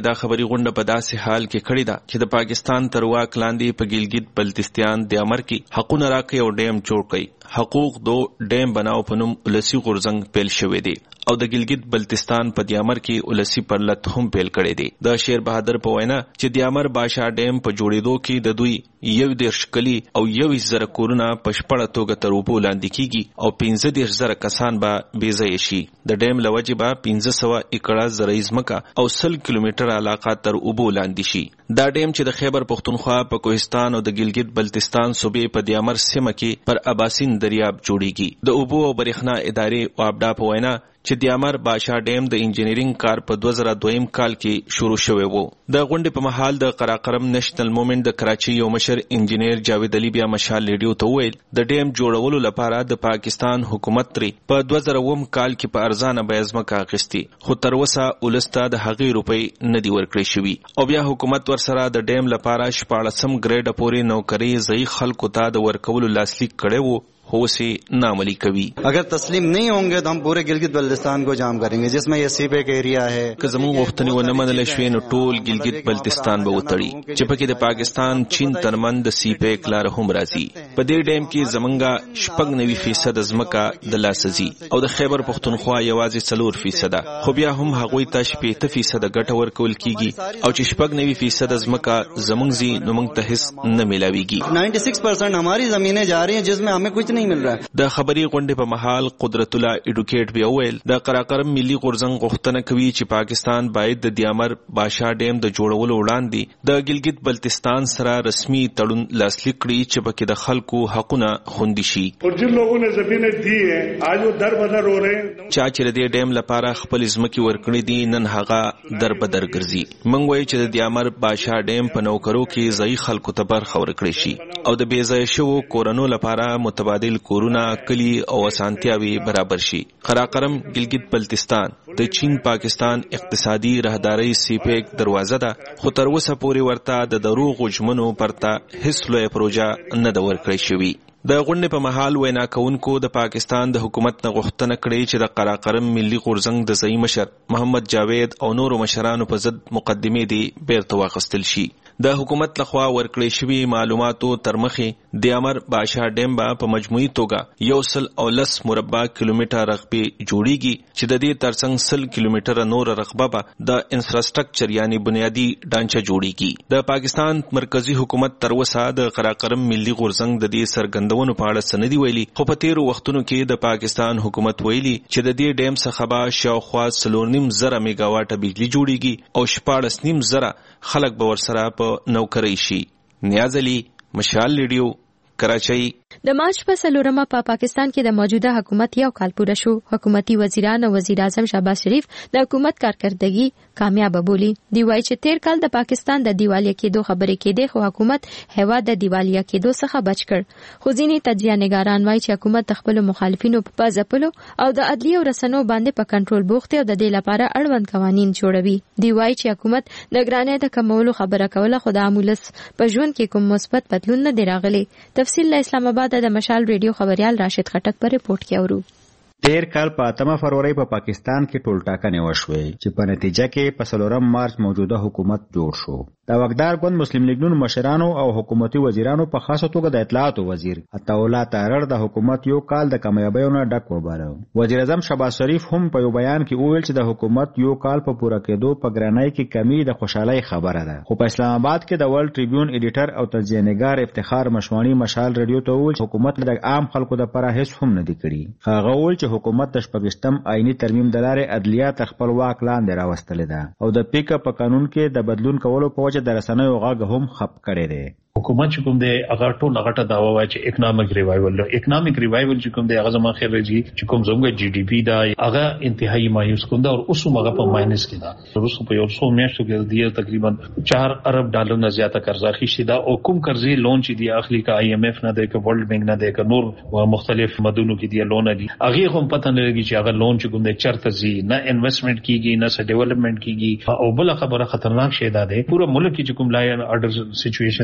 Speaker 16: دغه غونډه په داسې حال کې کړې ده چې د پاکستان تر واک لاندې په ګلګت بلتستان د امر کې حقونه راکړي او ډیم جوړ کړي. حقوق دو ډیم بناو په نوم ولسی غورځنګ پیل شوی دی او د ګلګت بلتستان په دیامر کې ولسی پرلط هم پیل کړی دی. د شیر بهادر په وینا چې دیامر بادشاہ ډیم په جوړېدو کې د دوی یو دیرش کلی او یو زره کورونه په شپړه توګه تر اوبو لاندې کیږي او پنځه دیرش زره کسان به بې ځایه شي. د ډیم له وجې به پنځه سوه ایکړه زرعي ځمکه او سل کیلومتره علاقه تر اوبو لاندې شي. دا ډیم چې د خیبر پختونخوا په کوهستان او د ګلګت بلتستان صوبې په دیامر سیمه کې پر اباسین دریاب جوړیږي. د اوبو او برېښنا ادارې وابډا په وینا چې دیامر بادشاہ ډیم د انجینرینګ کار په دوه زره دویم کال کې شروع شوی وو. د غونډې په مهال د قراقرم نېشنل موومېنټ د کراچۍ یو مشر انجینیر جاوید علي بیا مشال ریډیو ته وویل د ډیم جوړولو لپاره د پاکستان حکومت ترې په دوه زره اووم کال کې په ارزانه بیه ځمکه اخیستې خو تر اوسه ولس ته د هغې روپۍ نه دي ورکړې شوي او بیا حکومت ورسره د ډیم لپاره شپاړسم ګریډ پورې نوکرۍ ځایي خلکو ته د ورکولو لاسلیک کړی وو हो से नामली कवि.
Speaker 18: अगर तस्लीम नहीं होंगे तो हम पूरे गिलगित बल्तिस्तान को जाम करेंगे जिसमें ये सीपेक एरिया है.
Speaker 16: که زموږ غوښتنې ونه منل شوې نو ټول ګلګت بلتستان به وتړي چې پکې د پاکستان چین ترمن د سیپیک لار هم راځي. په دې ډیم کې زمونږه شپږ نوي فیصد ځمکه د لاسه ځي او د خیبر پختونخوا یوازې څلور فیصده خو بیا هم هغوی ته شپېته فیصده ګټه ورکول کیږي او چې شپږ نوي فیصد ځمکه زمونږ ځي نو موږ ته هیڅ نه میلاویږي.
Speaker 18: نائنٹی سکس پرسینٹ हमारी जमीनें जा रही हैं जिसमें हमें कुछ नहीं मिल रहा है.
Speaker 16: د خبري غونډې په مهال قدرت الله اډوکیټ بیا ویل د قراقرم ملي غورځنګ غوښتنه کوي چې پاکستان باید د دیامر بادشاہ ډیم د جوړولو وړاندې د ګلګت بلتستان سره رسمي تړون لاسلیک کړي چې پکې د خلکو حقونه خوندي شي.
Speaker 19: اور جن لوگوں نے زمینیں دی ہیں آج وہ در بدر ہو رہے ہیں.
Speaker 16: چا چې د ډیم لپاره خپل ځمکې ورکړي دي نن هغه در بدر ګرځي. موږ وایو چې د دیامر بادشاہ ډیم په نوکرو کې ځایي خلکو ته برخه ورکړي شي او د بې ځایه شوو کورونو لپاره متبادل کورونه کلی او اسانتیاوي برابر شي. قراقرم ګلګت بلتستان د چین پاکستان اقتصادي راهداري سیپیک دروازه ده خو تر اوسه پورې ورته د دروغ ژمنو پرته هیڅ لویه پروژه نه ده ورکړې شوې. د غونډې په مهال وینا کوونکو د پاکستان د حکومت نه غوښتنه کړې چې د قراقرم ملي غورځنګ د ځایي مشر محمد جاوید او نورو مشرانو په ضد مقدمې دي بیرته واخیستل شي. د حکومت لخوا ورکړې شوي معلوماتو تر مخې د امر بادشاہ ډیم به په مجموعي توګه یو سل او لس مربع کیلومتر رقبې جوړیږي چې د دې ترڅنګ سل کیلومتر نور رقبه به د انفراستراکچر یعنی بنیادی ډانچه جوړیږي. د پاکستان مرکزی حکومت تر اوسه د قراقرم ملي غورځنګ د دې سرګندونو په اړه څه نه دي ویلي خو په تیرو وختونو کې د پاکستان حکومت ویلي چې د دې ډیم څخه به شاوخوا څلور نیم زره میگا واټه بجلی جوړیږي او شپاړس نیم زره خلک به ورسره په نوکرۍ شي. نیاز علي مشال ریډیو کراچۍ.
Speaker 1: د مارچ په څلورمه په پاکستان کې د موجوده حکومت یو کال پوره شو. حکومتي وزیران او وزیر اعظم شهباز شریف د حکومت کارکردګي کامیاب بولی. دی وایي چې تیر کال د پاکستان د دیوالیا کېدو خبرې کېدې خو حکومت هیواد د دیوالیا کېدو څخه بچ کړ. خو ځینې تجزیه نګاران وایي چې حکومت د خپل مخالفینو په ځپلو او د عدلي او رسنیو باندې په کنټرول بوخت او د دې لپاره اړوند قوانين جوړوي. دی وایي چې حکومت د ګرانۍ د کمولو خبره کوله خو د عامولس په ژوند کې کوم مثبت بدلون نه دی راغلی. تفصیل له اسلام آباد د مشال ریډیو خبريال راشد خټک پر ریپورت کې اورو.
Speaker 20: تیر کال په اتمه فروری په پاکستان کې ټول ټاکنې وشوې چې په نتیجه کې په څلورم مارچ موجوده حکومت جوړ شو. د واکدار ګوند مسلم لیګونو مشرانو او حکومتي وزیرانو په خاصه توګه د اطلاعاتو وزیر عطاالله تارړ د حکومت یو کال د کامیابیو نه ډک وباله. وزیر اعظم شهباز شریف هم په یو بیان کې وویل چې د حکومت یو کال په پوره کېدو په ګرانۍ کې کمی د خوشحالۍ خبره ده. خو په اسلام آباد کې د ورلد ټریبیون ایډیټر او تجزیه نګار افتخار مشوانی مشال ریډیو ته وویل چې حکومت د عام خلکو لپاره هیڅ هم نه دی کړی. هغه وویل چې حکومت د شپږشتم آئینی ترمیم د لارې عدلیه تر خپل واک لاندې راوستلې ده او د پیک په قانون کې د بدلون کولو په وجه د رسنیو غږ هم خپ کړی دی.
Speaker 21: حکومت چې کوم دی هغه ټول هغه داوا وایي چې اکونومیک ریوایول له اکونومیک ریوایول چې کوم دی هغه زما خیر راځي چې کوم زموږ جی ډی پی دا هغه انتهایی مایوس کنده او اوس هم هغه په ماینس کې ده. اوس په یو څو میاشتو کې دی تقریبا چار ارب ډالر نه زیاته قرض اخیستی دا او کوم قرضې لون چې دی اخلي کا آی ایم ایف نه دی کا ورلد بانک نه دی کا نور مختلف مدونو کې دی لون دی هغه هم پته نه لګي چې هغه لون چې کوم دی چرته زی نه انویسټمنٹ کیږي نه څه ډیولپمنٹ کیږي او بل خبره خطرناک شی ده پورا ملک کې چې کوم لا ان آرډر سچويشن دی هغه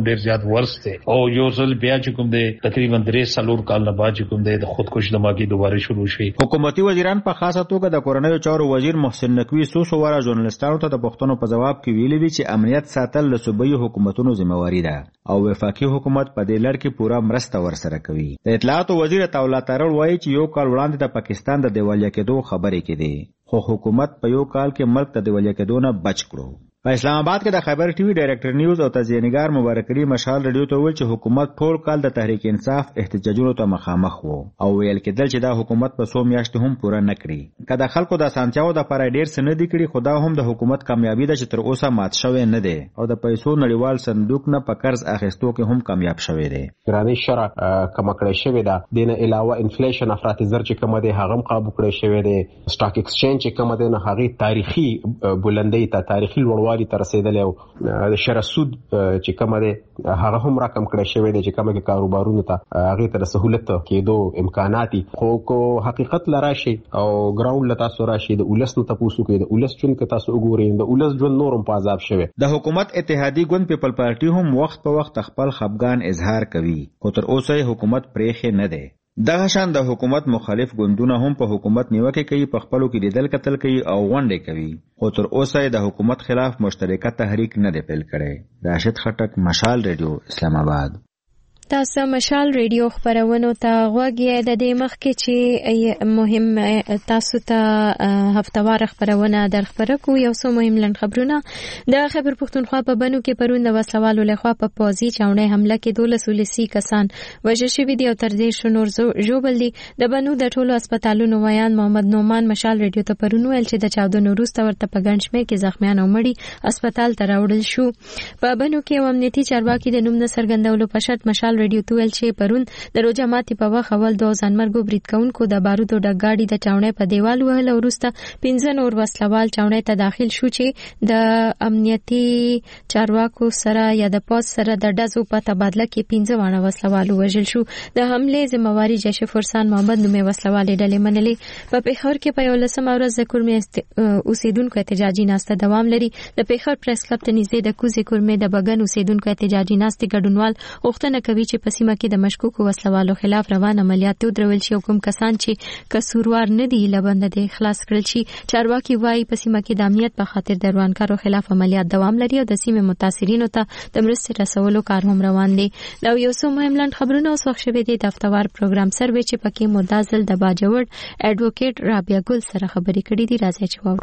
Speaker 21: ډیر زیات ورس دی او یو ځل بیا چې کوم دی تقریبا درې څلور کال نه بعد چې کوم دی د خودکش دماغي دوباره شروع شي.
Speaker 20: حکومتي وزیران په خاصه توګه د کورنیو چارو وزیر محسن نقوی څو څو واره ژورنالستانو ته د پوښتنو په جواب کې ویلي دي چې امنیت ساتل له صوبایي حکومتونو ذمہواری ده او وفاقي حکومت په دې لړ کې پوره مرسته ورسره کوي. د اطلاعاتو وزیر عطاءالله ترړ وایي چې یو کال وړاندې د پاکستان د دیوالیا کېدو خبرې کېدې خو حکومت په یو کال کې ملک ته دیوالیا کېدو نه بچ کړو. په اسلام آباد کې د خبر ټي وي ډایریکټر نیوز او تجزیه‌نګار مبارک علي مشال رادیو ته ویل چې حکومت ټول کال د تحریک انصاف احتجاجونو ته مخامخ وو او ویل کېدل چې دا حکومت په څو میاشتې هم پوره نه کړي. که د خلکو د اسانتیاو دپاره ډېر څه نه دي کړي خو دا هم د حکومت کامیابي ده چې تر اوسه مات شوی نه دی او د پیسو نړیوال صندوق نه په قرض اخیستو کې هم کامیاب شوی دی.
Speaker 2: ګرانۍ شرع کمه کړی شوې ده. دې نه علاوه انفلیشن افراطي زر چې کومه دی هغه هم قابو کړی شوی دی. سټاک ایکسچینج چې کومه دی نو هغې تاریخي بلندۍ ته تاریخي لوړوالي ته رسېدلی د شرع سود چې کومه دی هغه هم راکم کړی شوی دی چې کومه کې کاروبارونو ته هغې ته د سهولت کېدو امکانات دي. خو کو حقیقت له راشي او ګراوند له تاسو راشي د ولس نه تپوسو کوي د ولس ژوند که تاسو وګورئ د ولس ژوند نور هم په عذاب شوی.
Speaker 20: د حکومت اتحادي ګوند پیپل پارټي هم وخت په وخت خپل خفګان اظهار کوي خو تر اوسه حکومت پرېښې نه دی. دغه شان د حکومت مخالف ګوندونه هم په حکومت نیوکه کوي په خپلو کې لیدل کتل کوي او غونډې کوي خو تر اوسه د حکومت خلاف مشترکه تحریک نه دی پیل کړی. راشد خټک، مشال ریډیو، اسلام آباد.
Speaker 1: تاسو مشال ریډیو خبرونو ته غوږ یې. د دې مخکې چې مهم تاسو ته هفتوار خبرونه در خبره کو یو څو مهم لنډ خبرونه. د خیبر پښتونخوا په بنو کې پرون د وسلوالو لخوا په پوځي چاونۍ حمله کې دولس ولسي کسان وژل شوي دي او تر دې نور ژوبل دي. د بنو د ټولو هسپتالونو ویان محمد نومان مشال ریډیو ته پرون ویل چې د چاودنو وروسته ورته په ګڼ شمېر کې زخمیان او مړي هسپتال ته راوړل شو. په بنو کې یو امنیتي چارواکي د نوم نه څرګندولو په شرط مشال ریډیو ته ویل چې پرون د روژه ماتي په وخت اول دوه ځانمرګو برید کوونکو د بارودو ډګاډي د چاونۍ په دیوال وهل او وروسته پنځه نور وسلوال چاونۍ ته داخل شو چې د امنیتي چارواکو سره یا د پوځ سره د ډزو په تبادله کې پنځه واړه وسلوال وژل شو. د حملې ذمہواری جیش فرسان محمد نومي وسلوالې ډلې منلې. په پیښور کې په یولسمه ورځ د کورمې اوسیدونکو احتجاجي ناسته دوام لري. د پیښور پریس کلب ته نږدې د کوزې کورمې د بګن اوسیدونکو احتجاجي ناستې ګډونوال غوښتنه کوي چې په سیمه کې د مشکوکو وسلوالو خلاف روان عملیات ودرول شي او کوم کسان چې قصوروار نه دي له بنده دي خلاص کړل شي. چارواکي وايي په سیمه کې د امنیت په خاطر د روانکارو خلاف عملیات دوام لري او د سیمې متاثرینو ته د مرستې رسولو کار هم روان دی. دا یو څو مهم لنډ خبرونه اوس وخت شوي دي د هفتوار پروګرام سروې چې پکې مو دا ځل د باجوړ اډوکیټ رابعه ګل سره خبرې کړې دي. راځي چې واورو.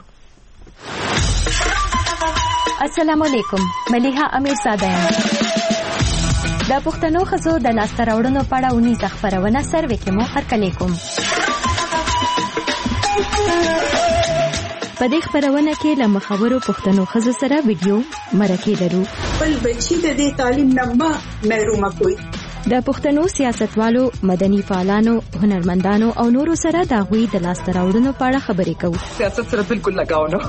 Speaker 22: السلام علیکم، ملیحه امیرزاده یم. د پښتنو ښځو د لاسته راوړنو په اړه اونیزه خپرونه سروې کې مو هرکلی کوم. په دې خپرونه کې له مخورو پښتنو ښځو سره ویډیو مرکې لرو.
Speaker 23: بل بچی د دې تعلیم نه ما محرومه کوي.
Speaker 22: د پښتنو سیاستوالو، مدني فعالانو، هنرمندانو او نورو سره د هغوی د لاسته راوړنو په اړه خبرې کوو.
Speaker 23: سیاست سره بالکل لګاو نه.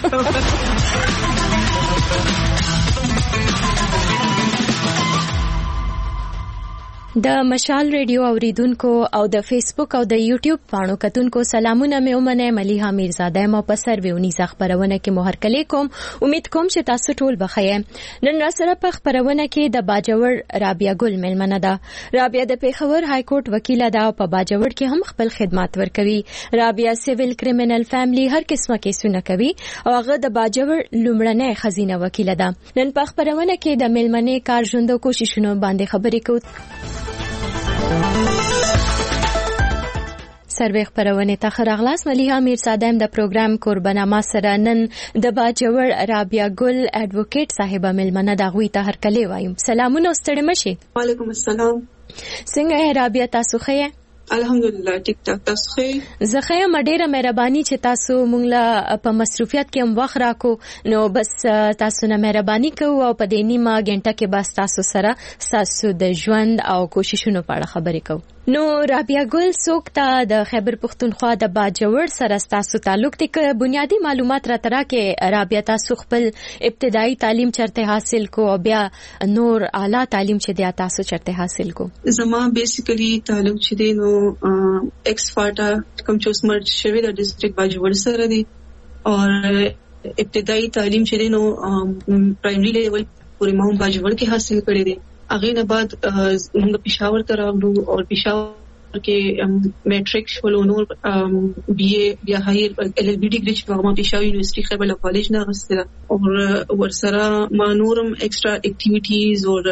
Speaker 1: د مشال ریډیو اوریدونکو او د فیسبوک او د یوټیوب پاڼو کتونکو سلامونه مې ومنه. ملیحه امیرزاده یم په سروې اونیزه خبرونه کې مو هرکلی کوم. امید کوم چې تاسو ټول بخیر. نن را سره په خبرونه کې د باجوړ رابعه ګل مېلمنه ده. رابعه د پیښور های کورټ وکیله ده او په باجوړ کې هم خپل خدمات ورکوي. رابعه سیویل کریمینل فیملی هر قسمه کیسونه کوي او هغه د باجوړ لومړنۍ خزینه وکیله ده. نن په خبرونه کې د مېلمنې کار ژوند او کوششونو باندې خبرې کوو. سروې خبرونه ته خراغلاس. ملیحه امیرزاده د پروګرام قربانه ما سره نن د باجوړ رابعه ګل اډوکیټ صاحبه مېلمنه ده. غوي ته هرکلی وایم. سلامونه ستړي مشي.
Speaker 23: وعلیکم السلام.
Speaker 1: څنګه رابعه تاسو ښه؟
Speaker 23: الحمدلله ټیک ټاک. تاسو ښه؟
Speaker 1: زه ښه یم. ډیره مهرباني چې تاسو مونږ له په مصروفیت کې هم وخت راکو نو بس تاسو نه مهرباني کوو او په دې نیمه غنټه کې بس تاسو سره تاسو د ژوند او کوششونو په اړه خبرې کوو. نو رابعه ګل څوک ته د خیبر پښتونخوا د باجوړ سره تاسو تعلق دی که بنیادی معلومات را ترا کې رابعه تاسو خپل ابتدایي تعلیم چرته حاصل کو او بیا نور اعلی تعلیم چې دی تاسو چرته حاصل کو؟
Speaker 23: زما بیسیکلی تعلق چې دی نو ایکس فاټا کوم چې سمرج شوی د ډیسټریکټ باجوړ سره دی او ابتدایي تعلیم چې دی نو پرایمری لیول پورې ما هم باجوړ کې حاصل کړی دی هغه نه بعد موږ پېښور ته راغلو او پېښور کې میټریک شول نو بي اي بیا هایر ال ال بي ډیګري چې هغه پېښور یونیورسيټي خبره کالج نه غوښتله او ورسره ما نورم ایکسترا اکټیویټیز او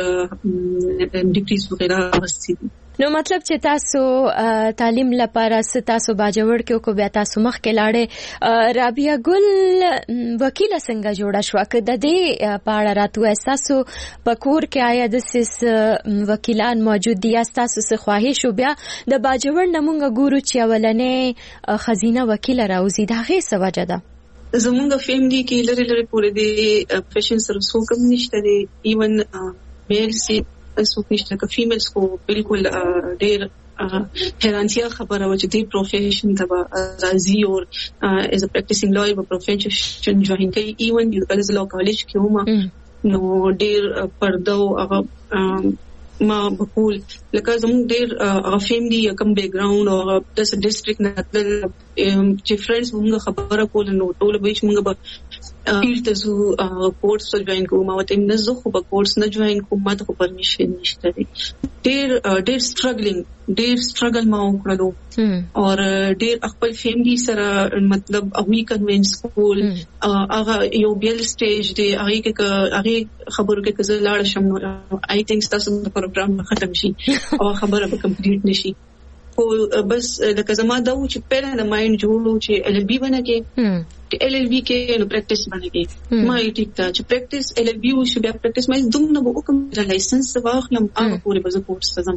Speaker 23: ډیګریز وغیرہ غوښتي.
Speaker 1: نو مطلب چې تاسو تعلیم لپاره ستاسو باجوړ کې کو بیا تاسو مخ کې لاړې. رابعه ګل وکیله څنګه جوړه شو که د دې پاړه راتو احساسو پکور کې آیا د سیس وکیلان موجود دي تاسو څه خواهش او بیا د باجوړ نمونګه ګورو چې اولنې خزینه وکیل راوځي دا غي څه وجه ده؟
Speaker 23: زمونږ فیملی کې لری لری پورې د پروفیشن سره څو کم نشته دي ایون میل سي څوک نشته که فیمیلز کو بالکل ډېر حیرانتیا خبره و چې دې پروفیشن ته راځي او ایز ا پریکټیسینګ لویر په پروفیشن جوائن کوي. ایون یو کالج لا کالج کې ومه نو ډېر پرده او هغه ما بقول لکه زموږ ډېر هغه فیملی کم بیک ګراوند او د ډیسټریکټ نه چې فرندز موږ خبره کول نو ټول به موږ به فیلډ ته زو کورس ته جوائن کوم او ته نه زه خو به کورس نه جوائن کوم ما ته پرمیشن نشته دي. ډېر ډېر سټرګلینګ ډېر سټرګل ما وکړلو او ډېر خپل فیملی سره مطلب اوی کنوینس کول هغه یو بیل سټیج دی هغه کې هغه خبرو کې کزه لاړ شم آی تھنک تاسو د پروګرام ختم شي او خبره به کمپلیټ نشي او بس لکه زما دا و چې پیره د مایند جوړو چې ال ال بي باندې کې ال ال بي کې نو پریکټیس باندې کې ما یې ټیک تا چې پریکټیس ال ال بي او شو بیا پریکټیس مې دومره به وکم د لایسنس واخلم هغه پورې به زه کورس ته ځم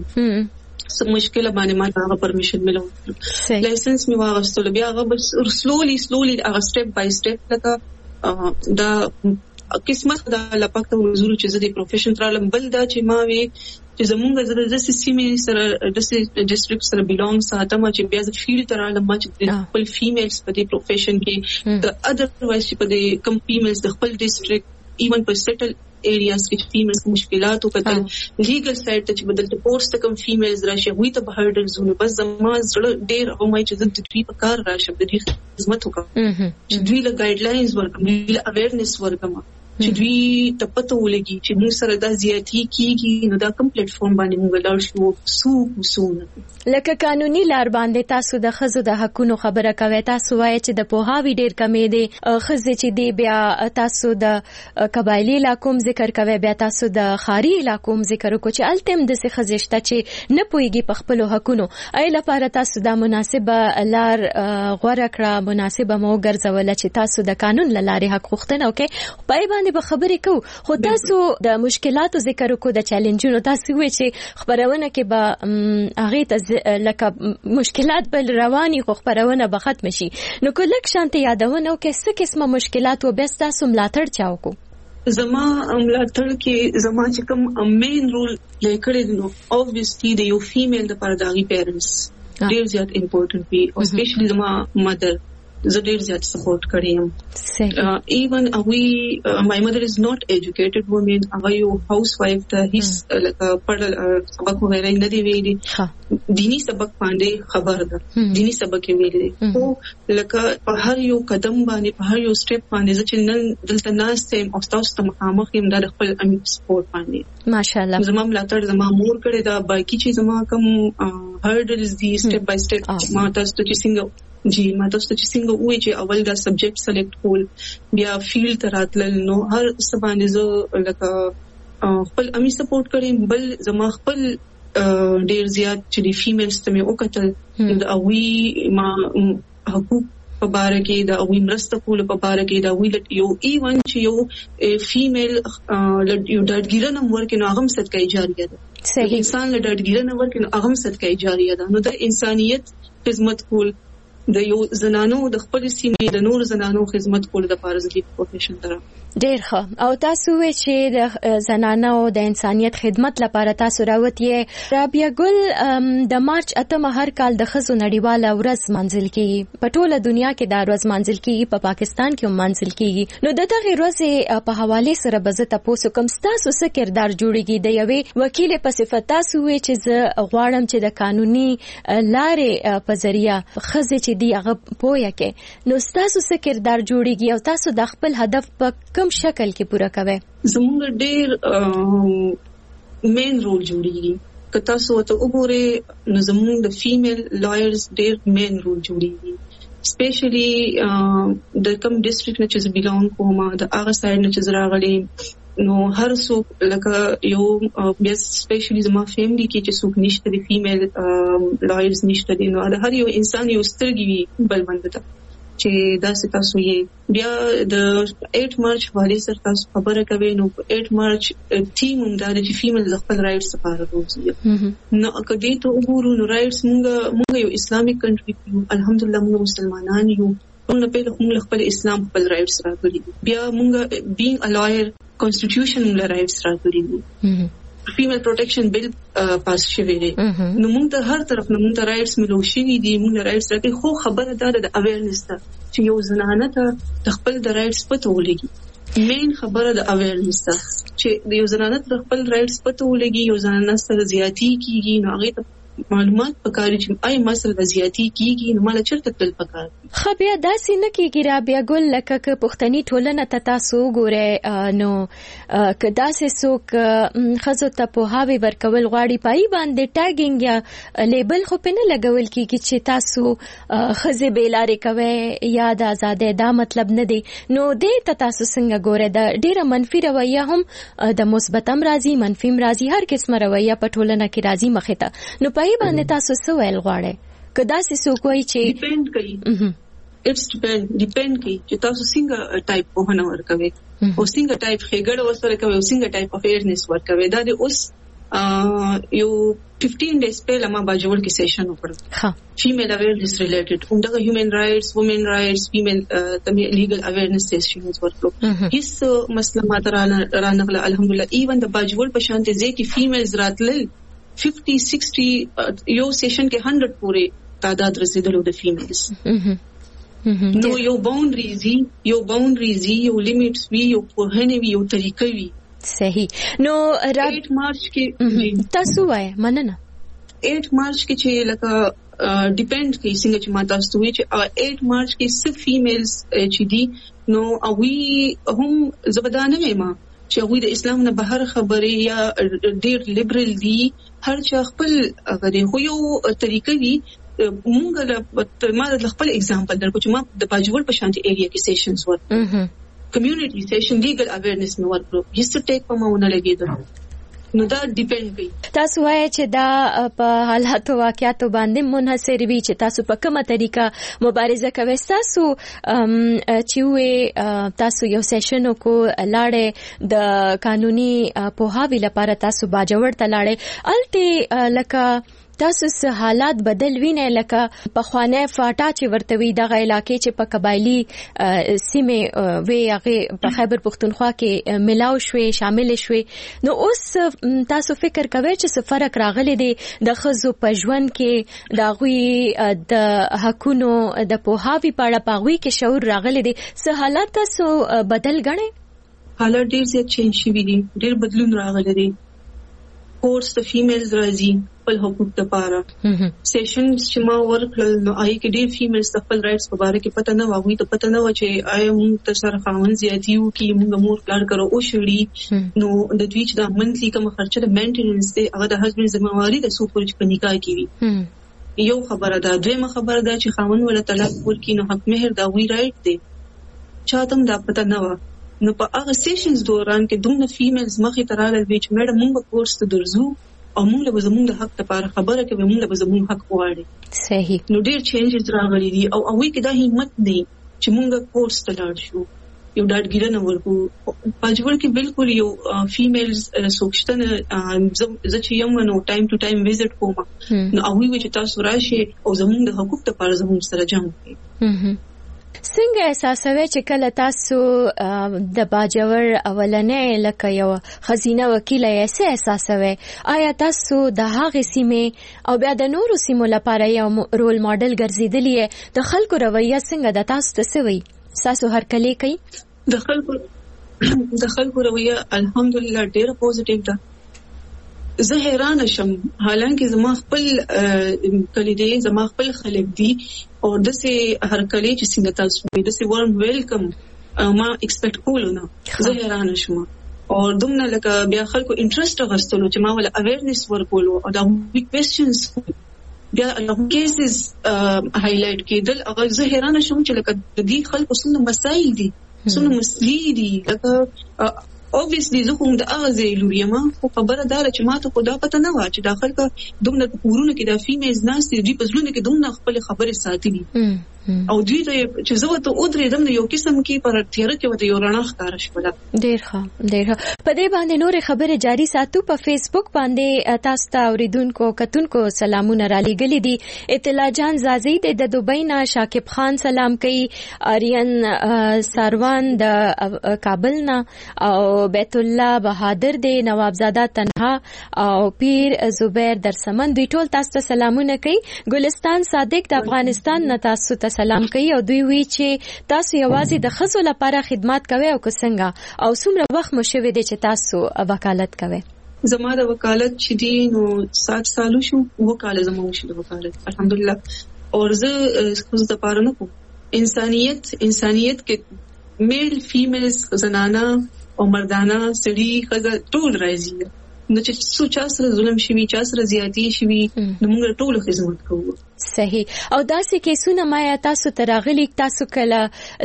Speaker 23: سم مشکل باندې ما هغه پرمیشن ملو لایسنس مې واغستل بیا هغه بس سلولي سلولي هغه سټپ بای سټپ لکه دا قسمت دا لپاره حضور چې زه د پروفیشن ترالم بل دا چې ما وی چې زمونږ زړه د سیمې سره د ډیسټریکټ سره بیلونګ ساتم چې بیا د فیلډ ترالم چې د خپل فیمیلز په دې پروفیشن کې د اذروایز چې په دې کم فیمیلز د خپل ډیسټریکټ ایون په سیټل ایریاز کې فیمیلز مشکلات او کتل لیګل سایډ ته چې بدل ته پورس ته کم فیمیلز راشي وي ته بهر زونه بس زما زړه ډېر همای چې د دوی په کار راشي د دې خدمت وکړم چې دوی له ګایډلاینز ورکړم دوی له اویرنس ورکړم چې دوی ته پته ولګي چې موږ سره دا زیاتی کیږي نو دا کوم پلیټ فارم باندې موږ لاړ شو سو سو
Speaker 1: لکه قانوني لار باندې تاسو د خزو د حقونو خبره کوي تاسو وایي چې د پوهاوی ډیر کمې دي خزې چې دی بیا تاسو د قبایلی علاقوم ذکر کوي بیا تاسو د خاري علاقوم ذکر کو چې التم د څه خزشته چې نه پويږي په خپل حقونو ای لپاره تاسو د مناسبه لار غوړه کړه مناسبه مو ګرځول چې تاسو د قانون لارې حق غوښتنه وکړي په باندې به خبرې کو خو تاسو د مشکلاتو ذکر کو د چیلنجونو تاسو وی چې خبرونه کې به هغه ته لکه مشکلات بل رواني خو خبرونه به ختم شي نو کله شانته یادونه او کې څه قسمه مشکلات و بس تاسو ملاتړ چاو کو
Speaker 23: زما ملاتړ کې زما چې کوم مین رول لیکړی نو obviously د یو فیمیل د پر داغي پیرنټس ډیر زیات امپورټنٹ وي او سپیشلی زما مدر زه ډیر زیات سپورټ کړم ایون وی مای مدر از ناٹ ایجوکیټډ وومن هغه یو هاوس وایف ته هیڅ لکه پړل سبق وغیرہ نه دی ویلي دینی سبق باندې خبر ده دینی سبق ویلي او لکه په هر یو قدم باندې په هر یو سټپ باندې چې نن دلته ناستم او تاسو ته مخامخ یم د خپل ام سپورټ باندې
Speaker 1: ماشاءالله
Speaker 23: زما ملاتړ زما مور کړی دا باقي چې زما کوم هرډلز دي سټپ بای سټپ ما تاسو ته څنګه جی ما تاسو ته څنګه وایي چې اول دا سبجیکټ سلیکټ کول بیا فیلډ ته راتلل نو هر سبانه زه لکه خپل امي سپورټ کړم بل زما خپل ډیر زیات چې د فیمیلز ته مې وکتل دا وی ما حقوق په باره کې دا وی مرسته کول په باره کې دا وی یو ایون چې یو فیمیل یو ډاډګیرنه ورکه نو هغه صدقه جاریه ده
Speaker 1: صحیح
Speaker 23: انسان له ډاډګیرنه ورکه نو هغه صدقه جاریه ده نو د انسانيت خدمت کول د یو زنانو د خپل سیمې د نور زنانو خدمت کول د پارزګي پروفیشن تر
Speaker 1: ډیر ښه او تاسو وی چې د زنانو د انسانيت خدمت لپاره تاسو راوتې رابعه ګل د مارچ اتمه هر کال د خزو نړیواله ورځ منځل کیږي په ټوله دنیا کې دا ورځ منځل کیږي په پاکستان کې هم منځل کیږي نو د دغه ورځې په حواله سره به زه تاسو کوم تاسو څه کردار جوړیږي د یوې وکیل په صفت تاسو وی چې زه غواړم چې د قانوني لارې په ذریعہ خزه چې دی هغه پوهه کې نو تاسو څه کردار جوړیږي او تاسو د خپل هدف په کوم شکل کې پوره کوي
Speaker 23: زموږ ډیر مین رول جوړیږي. که تاسو ته وګورئ نو زموږ د فیمیل لایرز ډېر مین رول جوړیږي، سپیشلی د کوم ډیسټریکټ نه چې بیلانګ کوم د هغه سایډ نه چې راغلي نو هر څوک لکه یو بیا سپیشلی زما فیملی کې چې څوک نشته د فیمیل لایرز نشته دي، نو د هر یو انسان یو سترګې وي بل باندې ته چې داسې تاسو یې بیا د اېټ مارچ حواله سره تاسو خبره کوي. نو اېټ مارچ تیم هم دا چې فیمیل خپل رائټس لپاره روزي. نو کدی ته وګورو نو رائټس موږ موږ یو اسلامي کنټری یو، الحمدلله موږ مسلمانان یو، موږ په موږ خپل اسلام خپل رائټس راغلي. بیا موږ بینګ ا لایر کانسټیټیوشن موږ رائټس راغلي دي، فیمیل پروټیکشن بل پاس شوی دی. نو موږ ته هر طرف نه موږ ته رائټس ملو شوي دي، موږ رائټس راکې خو خبره دا د اویرنس ته چې یو زنانه ته د خپل د رائټس پته ولګي. مین خبره د اویرنس ته چې یو زنانه ته خپل رائټس پته ولګي، یو زنانه سره زیاتی کیږي نو هغه ته معلومات پکاري چې آی مسله زیاتی کیږي نو مال چرته تل پکار.
Speaker 1: خو بیا داسې نه کیږي را بیا ګل لکه که پښتني ټولنه ته تاسو ګوره نو که داسې څوک خزو ته په هاوی ورکول غواړي پای باندې ټاګینګ یا لیبل خو په نه لګول کیږي چې تاسو خزه بیلارې کوي یا د آزادې دا مطلب نه دی. نو دې ته تاسو څنګه ګوره د ډیره منفي رویه هم د مثبت هم راځي منفي هم راځي، هر قسمه رویه په ټولنه کې راځي مخې ته. نو پای باندې تاسو څه ویل غواړئ؟ که داسې څوک وایي چې
Speaker 23: ډیپند کوي اټس ډیپند ډیپند کوي چې تاسو څنګه ټایپ په هنر ورکوي او څنګه ټایپ خېګړ وسره کوي او څنګه ټایپ اف اویرنس ورکوي. دا د اوس یو fifteen ډیز په لمه باجوړ کې سیشن وکړ ها فیمیل اویرنس ریلیټډ همدغه هیومن رائټس وومن رائټس فیمیل تم لیګل اویرنس سیشنز ورکړو. هیڅ مسله ماته رانغله الحمدلله. ایون د باجوړ په شانته ځکه فیمیلز راتلل fifty sixty یو سیشن کې one hundred پورې تعداد رسیدلو د فیمیلز. نو یو باونډریزي یو باونډریزي یو لیمیټس وی یو پوهنه وی یو طریقې وی.
Speaker 1: صحیح. نو
Speaker 23: eight مارچ کې
Speaker 1: تاسو وای مننه
Speaker 23: eight مارچ کې چې لکه ډیپند کوي څنګه چې ما تاسو ته وی چې eight مارچ کې صرف فیمیلز چې دي نو اوی هم زبدانه ما چې هغه د اسلام نه بهر خبرې یا ډېر لیبرل دي، هر چا خپل غوړي خو یو طریقې وی. مونږ د ما د خپل اگزامپل درکو چې ما د باجوړ په شانتي ایریا کې سیشنز ور کمیونټي سیشن لیګل اویرنس نو ورکړو هیڅ ټیک په ماونه لګیدل. نو دا ډیپند کوي. تاسو
Speaker 1: وایي چې دا په حالات او واقعیاتو باندې منحصر وي چې تاسو په کومه طریقه مبارزه کوئ. تاسو چې وې تاسو یو سیشن کو لاړې د قانوني پوهاوی لپاره تاسو باجوړ ته لاړې الته لکه تاسو سه حالات بدل وینئ لکه په خوانه فاټا چې ورتوي دغه علاقې چې په قبایلی سیمه وی هغه په خیبر پختونخوا کې ملاو شوي شامل شوي. نو اوس تاسو فکر کوئ چې څه فرق راغلی دی د خزو په ژوند کې د غوي د حقونو د پوهاوی په اړه پاغوي کې شعور راغلی دی؟ څه حالات تاسو بدل غنئ؟
Speaker 23: حالات ډیر زیات چینج شوي دي، ډیر بدلون راغلی دی. کورس د فیمیلز راځي خپل حقوق لپاره. سیشنز چې ما ورکړل نو آی کې ډېر فیمیلز خپل رائټس په اړه کې پته نه واغوي ته پته نه و چې آی موږ تر سره خاون زیاتیو کې موږ مور کار کړو او شړی نو د دوی چې د منتلی کوم خرچه د مینټیننس دی هغه د هسبند ذمہواری د سو پورې په نکاح کې وي. یو خبره ده. دویمه خبره ده چې خاون ولا طلاق ورکړي نو حق مهر دا وی رائټ دی چاته دا پته نه و. نو په هغه سیشنز دوران کې دومره فیمیلز مخې ته راغلل چې میډم موږ کورس ته درځو او موږ له زموږ د حق لپاره خبره کوي، موږ له زموږ حق غواړي.
Speaker 1: صحیح.
Speaker 23: نو ډېر چینجز راغلي دي او اوی کې دا همت دی چې موږ کورس ته لاړ شو. یو ډاډګیره نه ورکو پاجوړ کې بالکل یو فیمیلز سوکشتنه زه چې یم نو ټایم ټو ټایم وزټ کوم نو اوی چې تاسو راشي او زموږ د حقوق لپاره زموږ سره جنګ کوي.
Speaker 1: څنګه احساسوي چې کله تاسو د باجوړ اولنې لکه یو خزینه وکیل یې څه احساسوي؟ آیا تاسو د هغې سیمې او بیا د نورو سیمو لپاره یو رول ماډل ګرځېدلی د خلکو رویه څنګه د تاسو ته څه وایي؟ تاسو هرکلی کوي؟
Speaker 23: د خلکو د خلکو رویه الحمدلله ډېره پوزټیو ده. زه حیران شم حالانکه زما خپل کلی دی زما خپل خلک دي او دسه هر کلی چې څنګه تاسو دې دسه ورم ویلکم ما ایکسپیکټ کولو نه. زه حیران شم او دومره لکه بیا خلکو انټرست غوښتلو چې ما ولا اویرنس ورکولو او دا ویک کوېسچنز بیا هغه کیسز هایلایټ کېدل. هغه زه حیرانه شوم چې لکه د دې خلکو څومره مسایل دي، څومره مسلې دي. لکه obviously زه کوم د هغه ځای لور یم، خو خبره دا ده چې ما ته خو دا پته نه وه چې دا خلک دومره په کورونو کې دا فیمیلز ناستې دي، په زړونو کې دومره خپلې خبرې ساتلي او دوی ته چې زه ورته ودرېدم نو یو قسم کې پر تیاره کې ورته یو رڼا ښکاره شوله.
Speaker 1: ډېر ښه ډېر ښه. په دې باندې نورې خبرې جاري ساتو. په فیسبوک باندې تاسو ته اورېدونکو کتونکو سلامونه رالیږلي دي. اطلاع جان زازي د دوبۍ نه شاکب خان سلام کوي، آریان ساروان د کابل نه او بیت الله بهادر دی، نوابزاده تنها او پیر زبیر درسمن دوی ټول تاسو ته سلامونه کوي. ګلستان صادق د افغانستان نه تاسو ته سلام کوي او دوی وی چې تاسو یوازې د ښځو لپاره خدمات کوي او که څنګه او څومره وخت مو شوی دی چې تاسو وکالت کوي؟
Speaker 23: زما د وکالت چې دی نو سات سالو شو، وکاله زما شو د وکالت الحمدلله. او زه ښځو د پاره نه کوم، انسانیت انسانیت کې میل فیمیلز زنانه او مردانه سړي ښځه ټول راځي. نو چې څو چا سره ظلم شوي، چا سره زیاتی شوي، نو موږ ټول خدمت کوو.
Speaker 1: صحیح. او داسې کیسونه ما یا تاسو ته راغلي، تاسو کله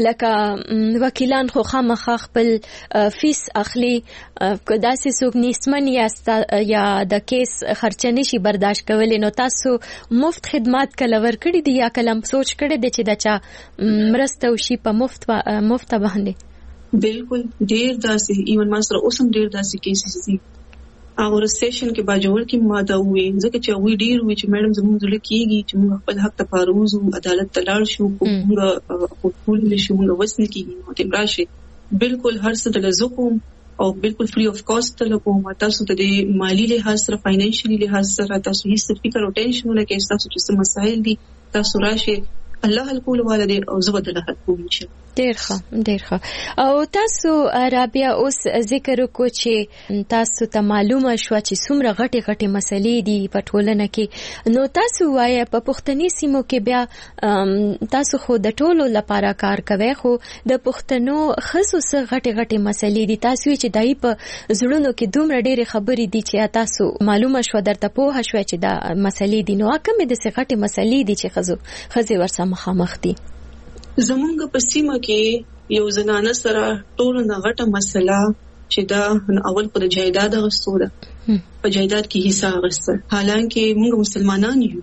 Speaker 1: لکه وکیلان خو خامخا خپل فیس اخلي، که داسې څوک نیستمن یا د کیس خرچه نشي برداشت کولی، نو تاسو مفت خدمات کله ورکړي دي یا کله سوچ کړی دی چې دا چا مرسته وشي په مفت مفت باندې؟
Speaker 23: بالکل ډیر داسې ایون ما سره اوس هم ډیر داسې کیسز دي. او سیشن کې باجوړ کې ما دا وې ځکه چې وی ډیر وی چې میډم زموږ زړه کېږي چې موږ خپل حق ته پاروزو، عدالت ته لاړ شو، موږ خپل نشو موږ وسنه کېږي نو تم راشي. بالکل هر څه د لزقوم او بالکل فری اف کاست ته لکوم. تاسو ته د مالی لحاظ سره، فاینانشلی لحاظ سره تاسو هیڅ فکر او ټینشن نه کوئ. تاسو چې مسایل دي تاسو راشي، الله حل کول والده او زه بدل حل کوم انشاء.
Speaker 1: ډیر ښه ډیر ښه. او تاسو رابعه اوس ذکر وکړو چې تاسو ته معلومه شو چې څومره غټي غټي مسلې دي په ټولنه کې، نو تاسو وایي په پښتني سیمو کې بیا تاسو خو د ټولو لپاره کار کوي، خو د پښتنو ښځو څه غټي غټي مسلې دي؟ تاسو چې دای په زړونو کې دومره ډېرې خبرې دي چې تاسو معلومه شو درته پوه شو چې دا مسلې دي، نو کومې د څه غټي مسلې دي چې ښځو ښځې ورسره مخامخ دي؟
Speaker 23: زمونږ په سیمه کې یو زنانه سره ټولو نه غټه مسله چې دا اول پر جایداد غوښتو ده، په جایداد کې حصہ غوښتل. حالانکه موږ مسلمانان یو،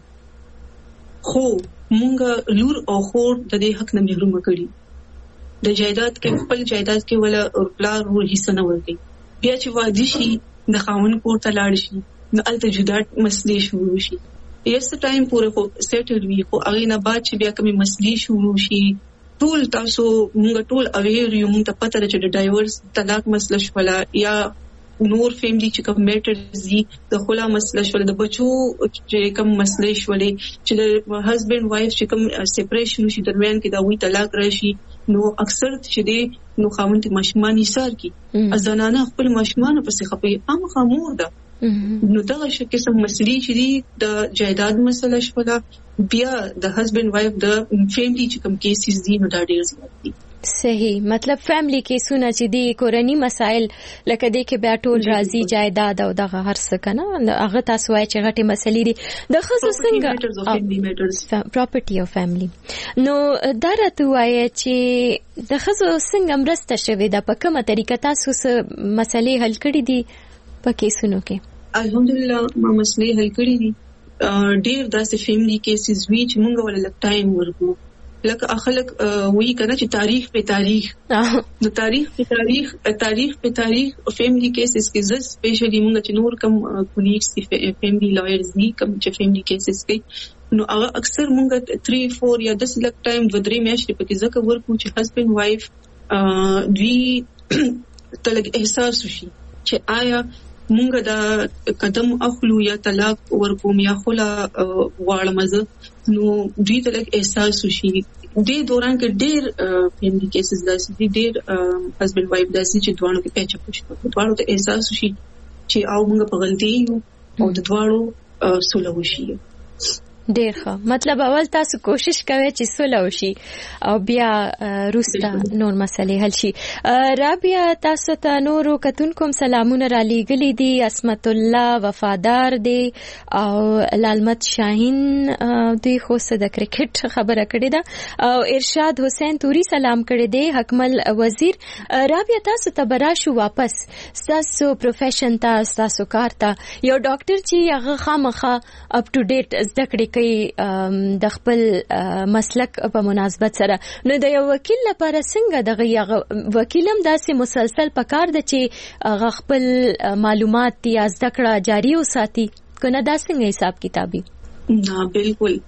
Speaker 23: خو موږ لور او خور د دې حق نه محروم کړي. د جایداد کې خپل جایداد کې ولا پلار ور حصہ نه ورکړي. بیا چې واده شي د خاوند کور ته لاړ شي نو الته جدا مسلې شروع شي. یس ټایم پورې خو سیټل وی، خو هغه نه بعد چې بیا کومې مسلې شروع شي ټول تاسو موږ ټول اویر یو، موږ ته پته ده چې د ډایورس طلاق مسله شوله یا نور فیملی چې کوم میټرز دي د خلا مسله شوله، د بچو چې کوم مسلې شولې چې د هسبند وایف چې کوم سیپریشن شي درمیان کې دا وی طلاق راشي، نو اکثر چې دی نو خاوند ماشومان یې کی ازنانه خپل ماشومان پسې خپي عام خامور ده. نو دغه قسم مسلې چې دي د جایداد مسله شوله، بیا د هسبند وایف د فیملی چې کوم کیسز دي نو دا ډیر زیات دي.
Speaker 1: صحیح. مطلب فیملی کیسونه چې دي کورنی مسائل لکه دې کې بیا ټول راځي جایداد او دغه هر څه کنه، هغه تاسو وایي چې غټي مسلې دي. د ښځو څنګه پراپرټي او فیملی، نو دا راته وایي چې د ښځو څنګه مرسته شوې ده، په کومه طریقه تاسو څه مسلې حل کړې دي په کیسونو کې؟
Speaker 23: الحمدلله ما مسلې حل کړې دي. ډیر داسې فیملی کیسز وی چې مونږ ول لک ټایم ورکو، لکه اخلک وی کنه چې تاریخ په تاریخ نو تاریخ په تاریخ تاریخ په تاریخ فیملی کیسز کې زس سپیشلی مونږ چې نور کم کولیګز دي فیملی لایرز دي کم چې فیملی کیسز کې نو هغه اکثر مونږ تھری فور یا دس لک ټایم د درې میاشتې پکې ځکه ورکو چې هسبند وایف دوی تلګ احساس وشي چې آیا مونږ دا قدم اخلو یا طلاق ورکوم یا خلا غواړم زه، نو دوی ته لږ احساس وشي. دې دوران کې ډېر فیملی کیسز داسې دي، ډېر هسبند وایف داسې چې دواړو کې پیچ پوښتنه دواړو ته احساس وشي چې او مونږ په غلطي یو او د دواړو سوله وشي.
Speaker 1: ډیر ښه. مطلب اول تاسو کوشش کوئ چې سوله وشي او بیا روسته نور مسلې حل شي. رابعه تاسو ته نورو کتونکو سلامونه را لېږلي دي. اسمت الله وفادار دی او لالمت شاهین دوی خو څه د کرکټ خبره کړې ده او ارشاد حسین توري سلام کړی دی. حکمل وزیر رابعه تاسو ته براشو واپس تاسو پروفیشن ته تاسو کار ته یو ډاکټر چې هغه خامخا اپ ټو ډیټ زده کړې کوي د خپل مسلک په مناسبت سره، نو د یو وکیل لپاره څنګه دغه یو وکیل هم داسې مسلسل پکار ده چې هغه خپل معلومات یا زده کړه جاری وساتي، کنه دا څنګه حساب کتابي؟
Speaker 23: نه بالکل.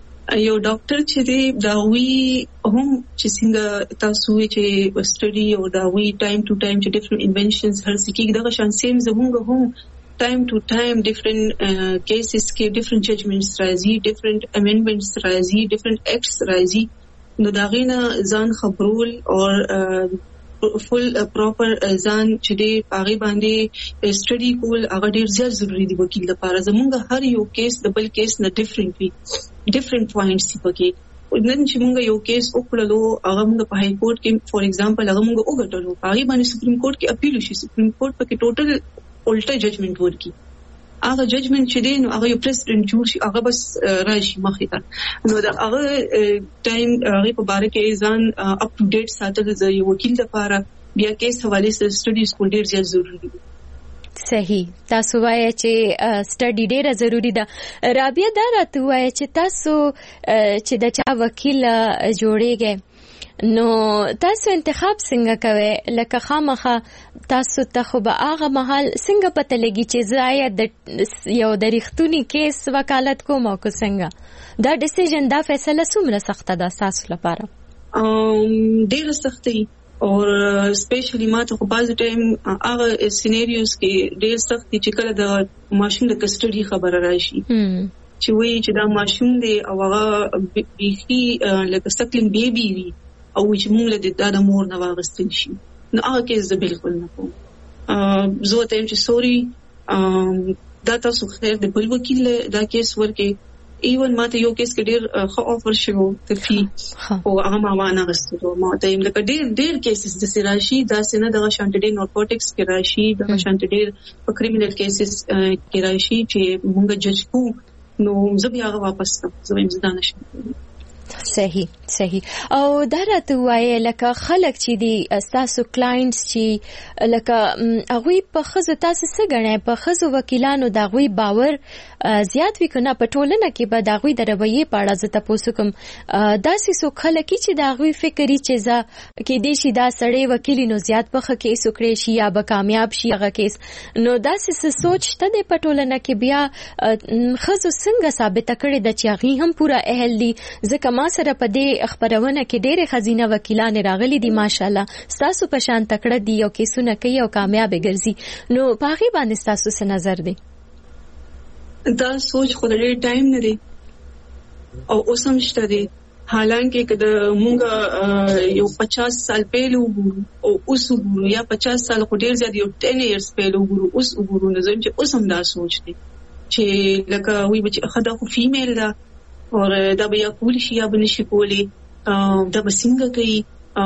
Speaker 23: یو ډاکټر چې دی دا وی هم چې څنګه تاسو چې سټډي او دا وی ټایم ټو ټایم چې ډیفرنٹ انوینشنز هر څه کې دغه شان سیم زموږ هم time to time different uh, cases ke different judgments razi, different amendments razi, different acts razi. No dagina zan khabrul or uh, full uh, proper uh, zan chede pagi bande study kol aga der zyar zaruri di wakil lapara zamunga har yo case double case na differently different points pake نن چې موږ یو کیس وکړلو هغه موږ په هاي کورټ کې فور ایگزامپل هغه موږ وګټلو هغه باندې سپریم کورټ کې اپیل وشي، سپریم کورټ پکې ټوټل الټا ججمنٹ ورکی. هغه ججمنٹ چې دی نو هغه یو پریزیډنټ جوړ شي هغه بس راشي مخې ته، نو دا هغه ټایم هغه په باره کې ځان اپ ټو ډیټ ساتل د یو وکیل لپاره بیا کیس حواله سره سټډیز کول ډیر زیات ضروری دي.
Speaker 1: صحیح. تاسو وایئ چې سټډي ډیره ضروری ده. رابعه دا راته وایئ چې تاسو چې د چا وکیل جوړیږئ نو تاسو انتخاب څنګه کوئ؟ لکه خامخا تاسو ته خو به هغه مهال څنګه پته لګي چې زه آیا د یو د ریښتوني کیس وکالت کوم او که څنګه؟ دا ډیسیژن دا فیصله څومره سخته ده تاسو لپاره؟
Speaker 23: ډیره سخته وي او سپیشلی ما ته خو بعض ټایم هغه سیناریوز کې ډیر سخت دي چې کله د ماشوم د کسټډي خبره راشي چې وایي چې دا ماشوم دی او هغه بیخي لکه سکلینګ بیبي وي او چې موږ له دا د مور نه واغستل شي، نو هغه کیس زه بالکل نه کوم. زه ته چې سوري دا تاسو خیر د بل وکیل دا کیس ورکې ایون ماته یو کیس کې ډیر ښه آفر شو د فی او هغه ما وانه غوښتو ماته یې لکه ډیر ډیر کیسز د سراشي دا سینه دغه شانت ډیر نارکوټکس کې راشي دغه شانت ډیر په کریمینل کیسز کې راشي چې موږ جج کو نو زه بیا هغه واپس کوم، زه هم زده نشم.
Speaker 1: صحیح صحیح. او دا راته وایي لکه خلک چې دي ستاسو کلاینټس چې لکه هغوی په ښځو تاسو څه ګڼئ؟ په ښځو وکیلانو د هغوی باور زیات وي که نه؟ په ټولنه کې به د هغوی د رویې په اړه زه تپوس وکړم. داسې څوک خلک چې د هغوی فکر وي چې زه کیدای شي دا سړی وکیل نو زیات په ښه کیس وکړی شي یا به کامیاب شي هغه کیس، نو داسې څه سوچ شته دی په ټولنه کې؟ بیا ښځو څنګه ثابته کړې ده چې هغوی هم پوره اهل دي؟ ځکه ما سره په دې خبرونه کې ډېرې ښځینه وکیلانې راغلي دي ماشاءالله ستاسو په شان تکړه دي او کیسونه کوي او کامیابې ګرځي، نو په هغې باندې ستاسو څه نظر دی؟
Speaker 23: دا سوچ خو د ډېر ټایم نه دی او اوس هم شته دی، حالانکه که د مونږ یو پچاس سال پهلو وګورو او اوس وګورو یا پچاس سال خو ډېر زیات یو ټین ایئرز پهلو وګورو اوس وګورو نو زه چې اوس هم دا سوچ دی چې لکه وایي چې ښه دا خو فیمیل ده اور دا به یا کولی شي یا به نشي کولی، دا به څنګه کوي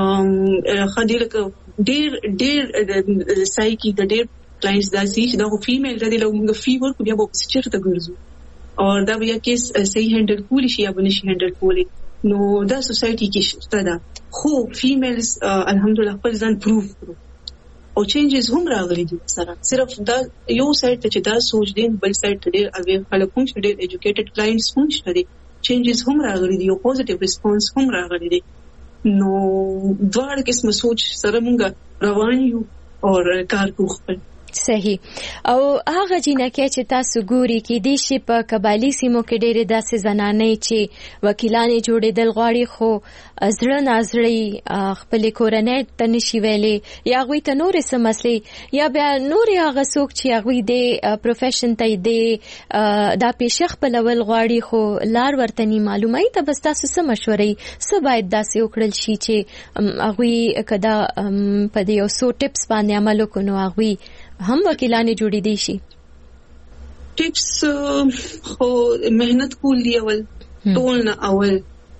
Speaker 23: ښه ډېر لکه ډېر ډېر سای کې د ډېر کلاینټس داسې چې دا خو فیمیل ده دی لکه موږ فی ورکو بیا به پسې چېرته ګرځو اور دا به یا کیس صحیح هینډل کولی شي یا به نشي هینډل کولی، نو دا سوسایټي کې شته ده. خو فیمیلز الحمدلله خپل ځان پروف کړو او چینجز هم راغلي دي سره، صرف دا یو سایډ ته چې دا سوچ دی بل سایډ ته ډېر اویر خلک هم شته، ډېر ایجوکیټډ کلاینټس هم شته دي، چینجز هم راغلي دي او پوزټیو ریسپانس هم راغلي دي، نو دواړه قسمه سوچ سره موږ روان یو او کار کوو خپل.
Speaker 1: صحیح. او هغه جنکه چې تاسو ګوري کې دي شي په قبایلی سیمو کې ډېرې داسې زنانې چې وکیلانې جوړېدل غواړي خو زړه نازړی خپلې کورنۍ ته نشي ویلی یا هغوی ته نورې څه مسلې یا بیا نورې هغه څوک چې هغوی د پروفیشن ته د دا پیشه خپلول غواړي خو لار ورته نی معلومه ته بس تاسو څه مشورې څه باید داسې وکړل شي چې هغوی که دا په دې یو څو ټپس باندې عمل وکړو نو هغوی هم وکیلانې جوړې دی شي؟
Speaker 23: ټیپس خو مهنت کول دی اول ټول نه اول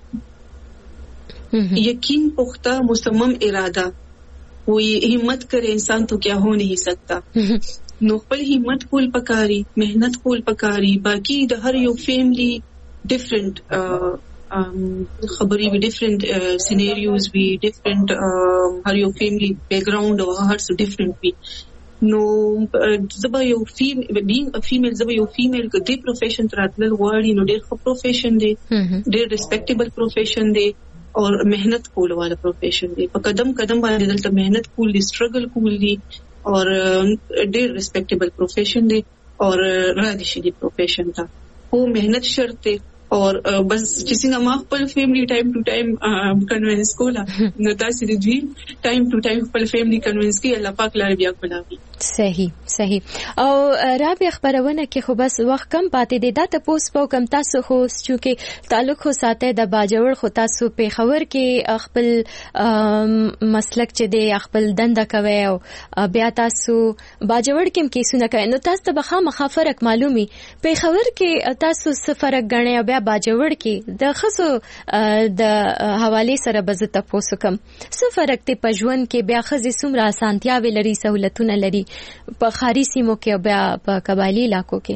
Speaker 23: یقین پختہ مصمم ارادہ کوئی ہمت کرے انسان تو کیا ہو نہیں سکتا نو خپل همت کول پکاري مهنت کول پکاري باقي د هر یو فیملی ډیفرنٹ خبري وی ډیفرنٹ سيناريوز وی ډیفرنٹ هر یو فیملی بیک گراوند او هر څه ډیفرنٹ وی نو زبا یو فیم بینګ ا فیمیل زبا یو فیمیل کو دی پروفیشن تراتل غواړي نو ډیر ښه پروفیشن دی ډیر ریسپیکټیبل پروفیشن دی اور محنت کول والا پروفیشن دی په قدم قدم باندې دلته محنت کول دي سټرګل کول دي اور ډیر ریسپیکټیبل پروفیشن دی اور را دي شي دی پروفیشن ته او محنت شرط دی اور بس چې څنګه ما خپل فیملی ټایم ټو ټایم کنوینس کولا نو تاسو دې دوی ټایم ټو ټایم خپل فیملی کنوینس کی الله پاک لاره بیا کولاوي
Speaker 1: صحیح صحیح او رابع خبرونه کې خو بس وخت کم پاتې دی دا ته پوس په کم تاسو خو چې تعلق خو ساته د باجوړ خو تاسو په خبر کې خپل مسلک چې دی خپل دنده کوي او بیا تاسو باجوړ کې کیسونه کوي نو تاسو ته به خامخا فرق معلومي په خبر کې تاسو څه فرق غنئ او بیا باجوړ کې د خصو د حواله سره به زه تاسو کوم څه فرق ته پجوون کې بیا خزي سمرا سانتیاوي لري سہولتونه لري په خاري سیمو کې بیا په قبایلی علاقو کې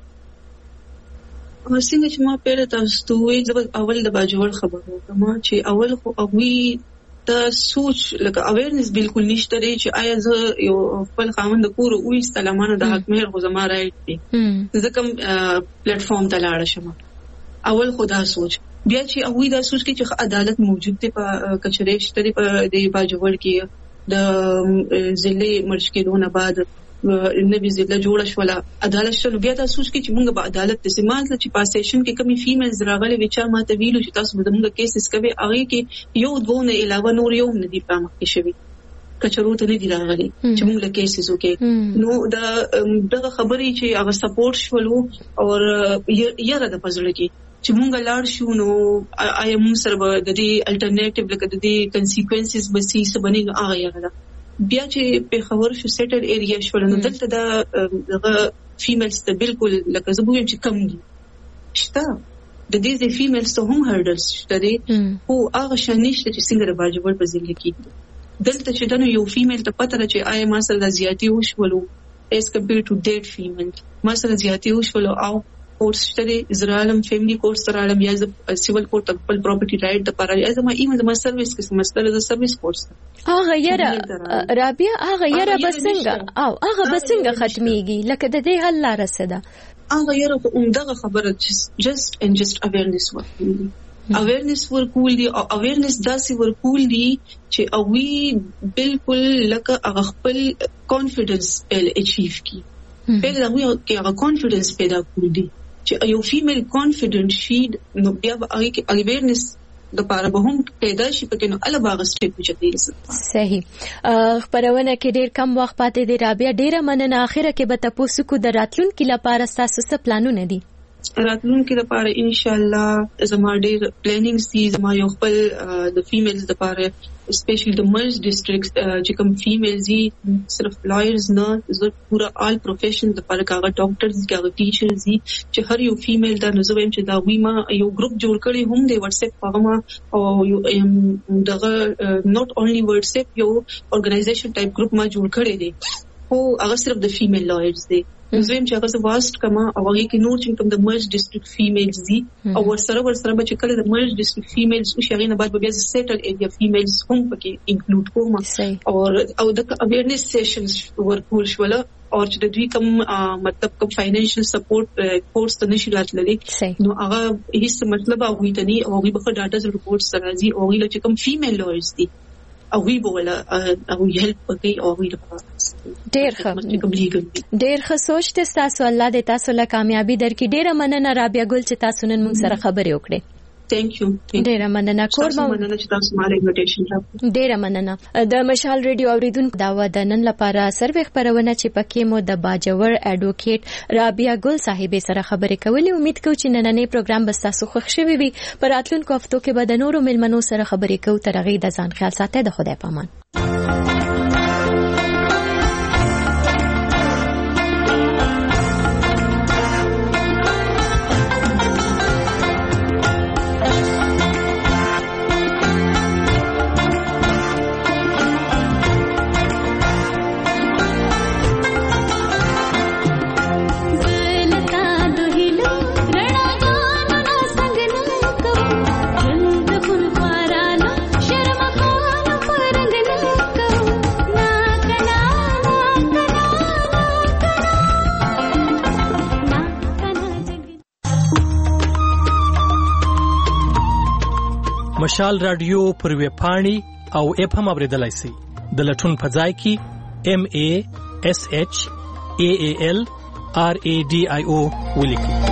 Speaker 23: څنګه چې ما پیره تاسو ته وی زه اول د باجوړ خبرو کوم چې اول خو اوی د سوچ لکه اویرنس بالکل نشته دی چې آیا زه یو خپل خاوند کور او استلامانه د حق مهر خو زما رائټ دی زه کوم پلیټ فارم ته لاړ شم اول خدا سوچ بیا چې اوی دا سوچ کې چې عدالت موجود دی په کچره شته په د باجوړ کې د ضلع مرشکلونه بعد نبی ضلع جوړ شولا عدالت شنو بیا تاسو چې موږ به عدالت ته سیمانځ چې پاسیشن کې کمی فیمیلز راغلي وچا ماته ویلو چې تاسو به موږ کیسز کوي هغه کې یو دوه نه علاوه نور یو نه دی پام کې شوی کچرو ته نه دی راغلي چې موږ له کیسز وکي نو دا دغه خبرې چې هغه سپورټ شولو او یره د پزړه کې چې مونږ لاړ شو نو آیا مونږ سره د دې الټرنیټیو لکه د دې کنسیکوینسز به سي څه بنې نو هغه یره بیا چې په خبر شو سیټل ایریا شول نو دلته دا دغه فیمیلز ته بالکل لکه زبویم چې کم دي شته د دې فیمیلز ته هم هرډلز شته دي او هغه شانشته چې څنګه د باجوړ په ځل کې دلته چې دنو یو فیمیل ته پته چې آیا ما سره د زیاتی وشولو as compared to dead female ما سره زیاتی وشولو او کورس شته اسرائیلم فیملی کورس سره علم یا سیول کورټ خپل پراپرټي رائټ د پاره یا زما ایمه زما سرویس کې سمستر د سرویس کورس
Speaker 1: هغه یره رابعه هغه یره بسنګ او هغه بسنګ ختميږي لکه د دې حل لاره سده
Speaker 23: هغه یره عمدغه خبره just and just awareness ورکول awareness ورکول دي او awareness داسې ورکول دي چې اوی بالکل لکه هغه خپل کانفیډنس ال اچیو کی پیدا هغه هغه کانفیډنس پیدا کول دي چې یو فیمیل کانفیډنٹ شي نو بیا هغه کې اویرنس د پاره به هم پیدا شي پکې نو ال باغ سټیپ چتیل
Speaker 1: صحیح خبرونه کې ډیر کم وخت پاتې دی رابعه ډیره مننه اخره کې به تاسو کو د راتلون کې لپاره تاسو څه پلانونه دي
Speaker 23: راتلون کې لپاره ان شاء الله زما ډیر پلانینګ سي زما یو خپل د فیمیلز لپاره اسپیشلی د مرز ډیسټریکټ چې کوم فیمیلز دي صرف لایرز نه زه پورا آل پروفیشن لپاره کاغه ډاکټرز کاغه ټیچرز دي چې هر یو فیمیل دا نزویم چې دا ویما یو ګروپ جوړ کړی هم دی واتس اپ هغه او دغه نوٹ اونلی واتس اپ یو اورګنایزیشن ټایپ ګروپ ما جوړ کړی دی او هغه صرف د فیمیل لایرز دي زویم چې هغه واسط کما او هغه کې نور چې کوم د مرز ډیسټریکټ فیمیلز دي او ورسره ورسره به چې کله د مرز ډیسټریکټ فیمیلز او شغینه بعد به سیټل ایریا فیمیلز هم پکې انکلود کوم او او د اویرنس سیشنز ورکول شول او چې د دوی کوم مطلب کوم فاینانشل سپورټ کورس ته نشي راتللی نو هغه هیڅ مطلب هغه ته نه او هغه به ډاټا ریپورټ سره راځي او هغه چې کوم فیمیل لایرز دي او وی بوله او هیلپ کوي او وی
Speaker 1: ډیر ښه ډیر ښه سوچ ته تاسو الله دې تاسو له کامیابی درکې ډیره مننه رابعه ګل چې تاسو نن موږ سره خبرې وکړې
Speaker 23: Thank you.
Speaker 1: ډیره مننه کوربه
Speaker 23: مننه چې تاسو ما انویټیشن راکړه
Speaker 1: ډیره مننه د مشال ریډیو اوریدونکو دا و د نن لپاره سروې خبرونه چې پکې مو د باجوړ اډوکیټ رابعه ګل صاحبې سره خبرې کولې امید کوم چې نننې پروګرام به تاسو خوښ شوي وي پر راتلونکو هفتو کې به د نورو ملمنو سره خبرې کوو تر هغې د ځان خیال ساتئ د خدای په امان
Speaker 3: مشال رادیو پر ویب پاڼې او اپ هم اوریدلای شئ. د لټون په ځای کې M A S H A A L R A D I O ولیکئ.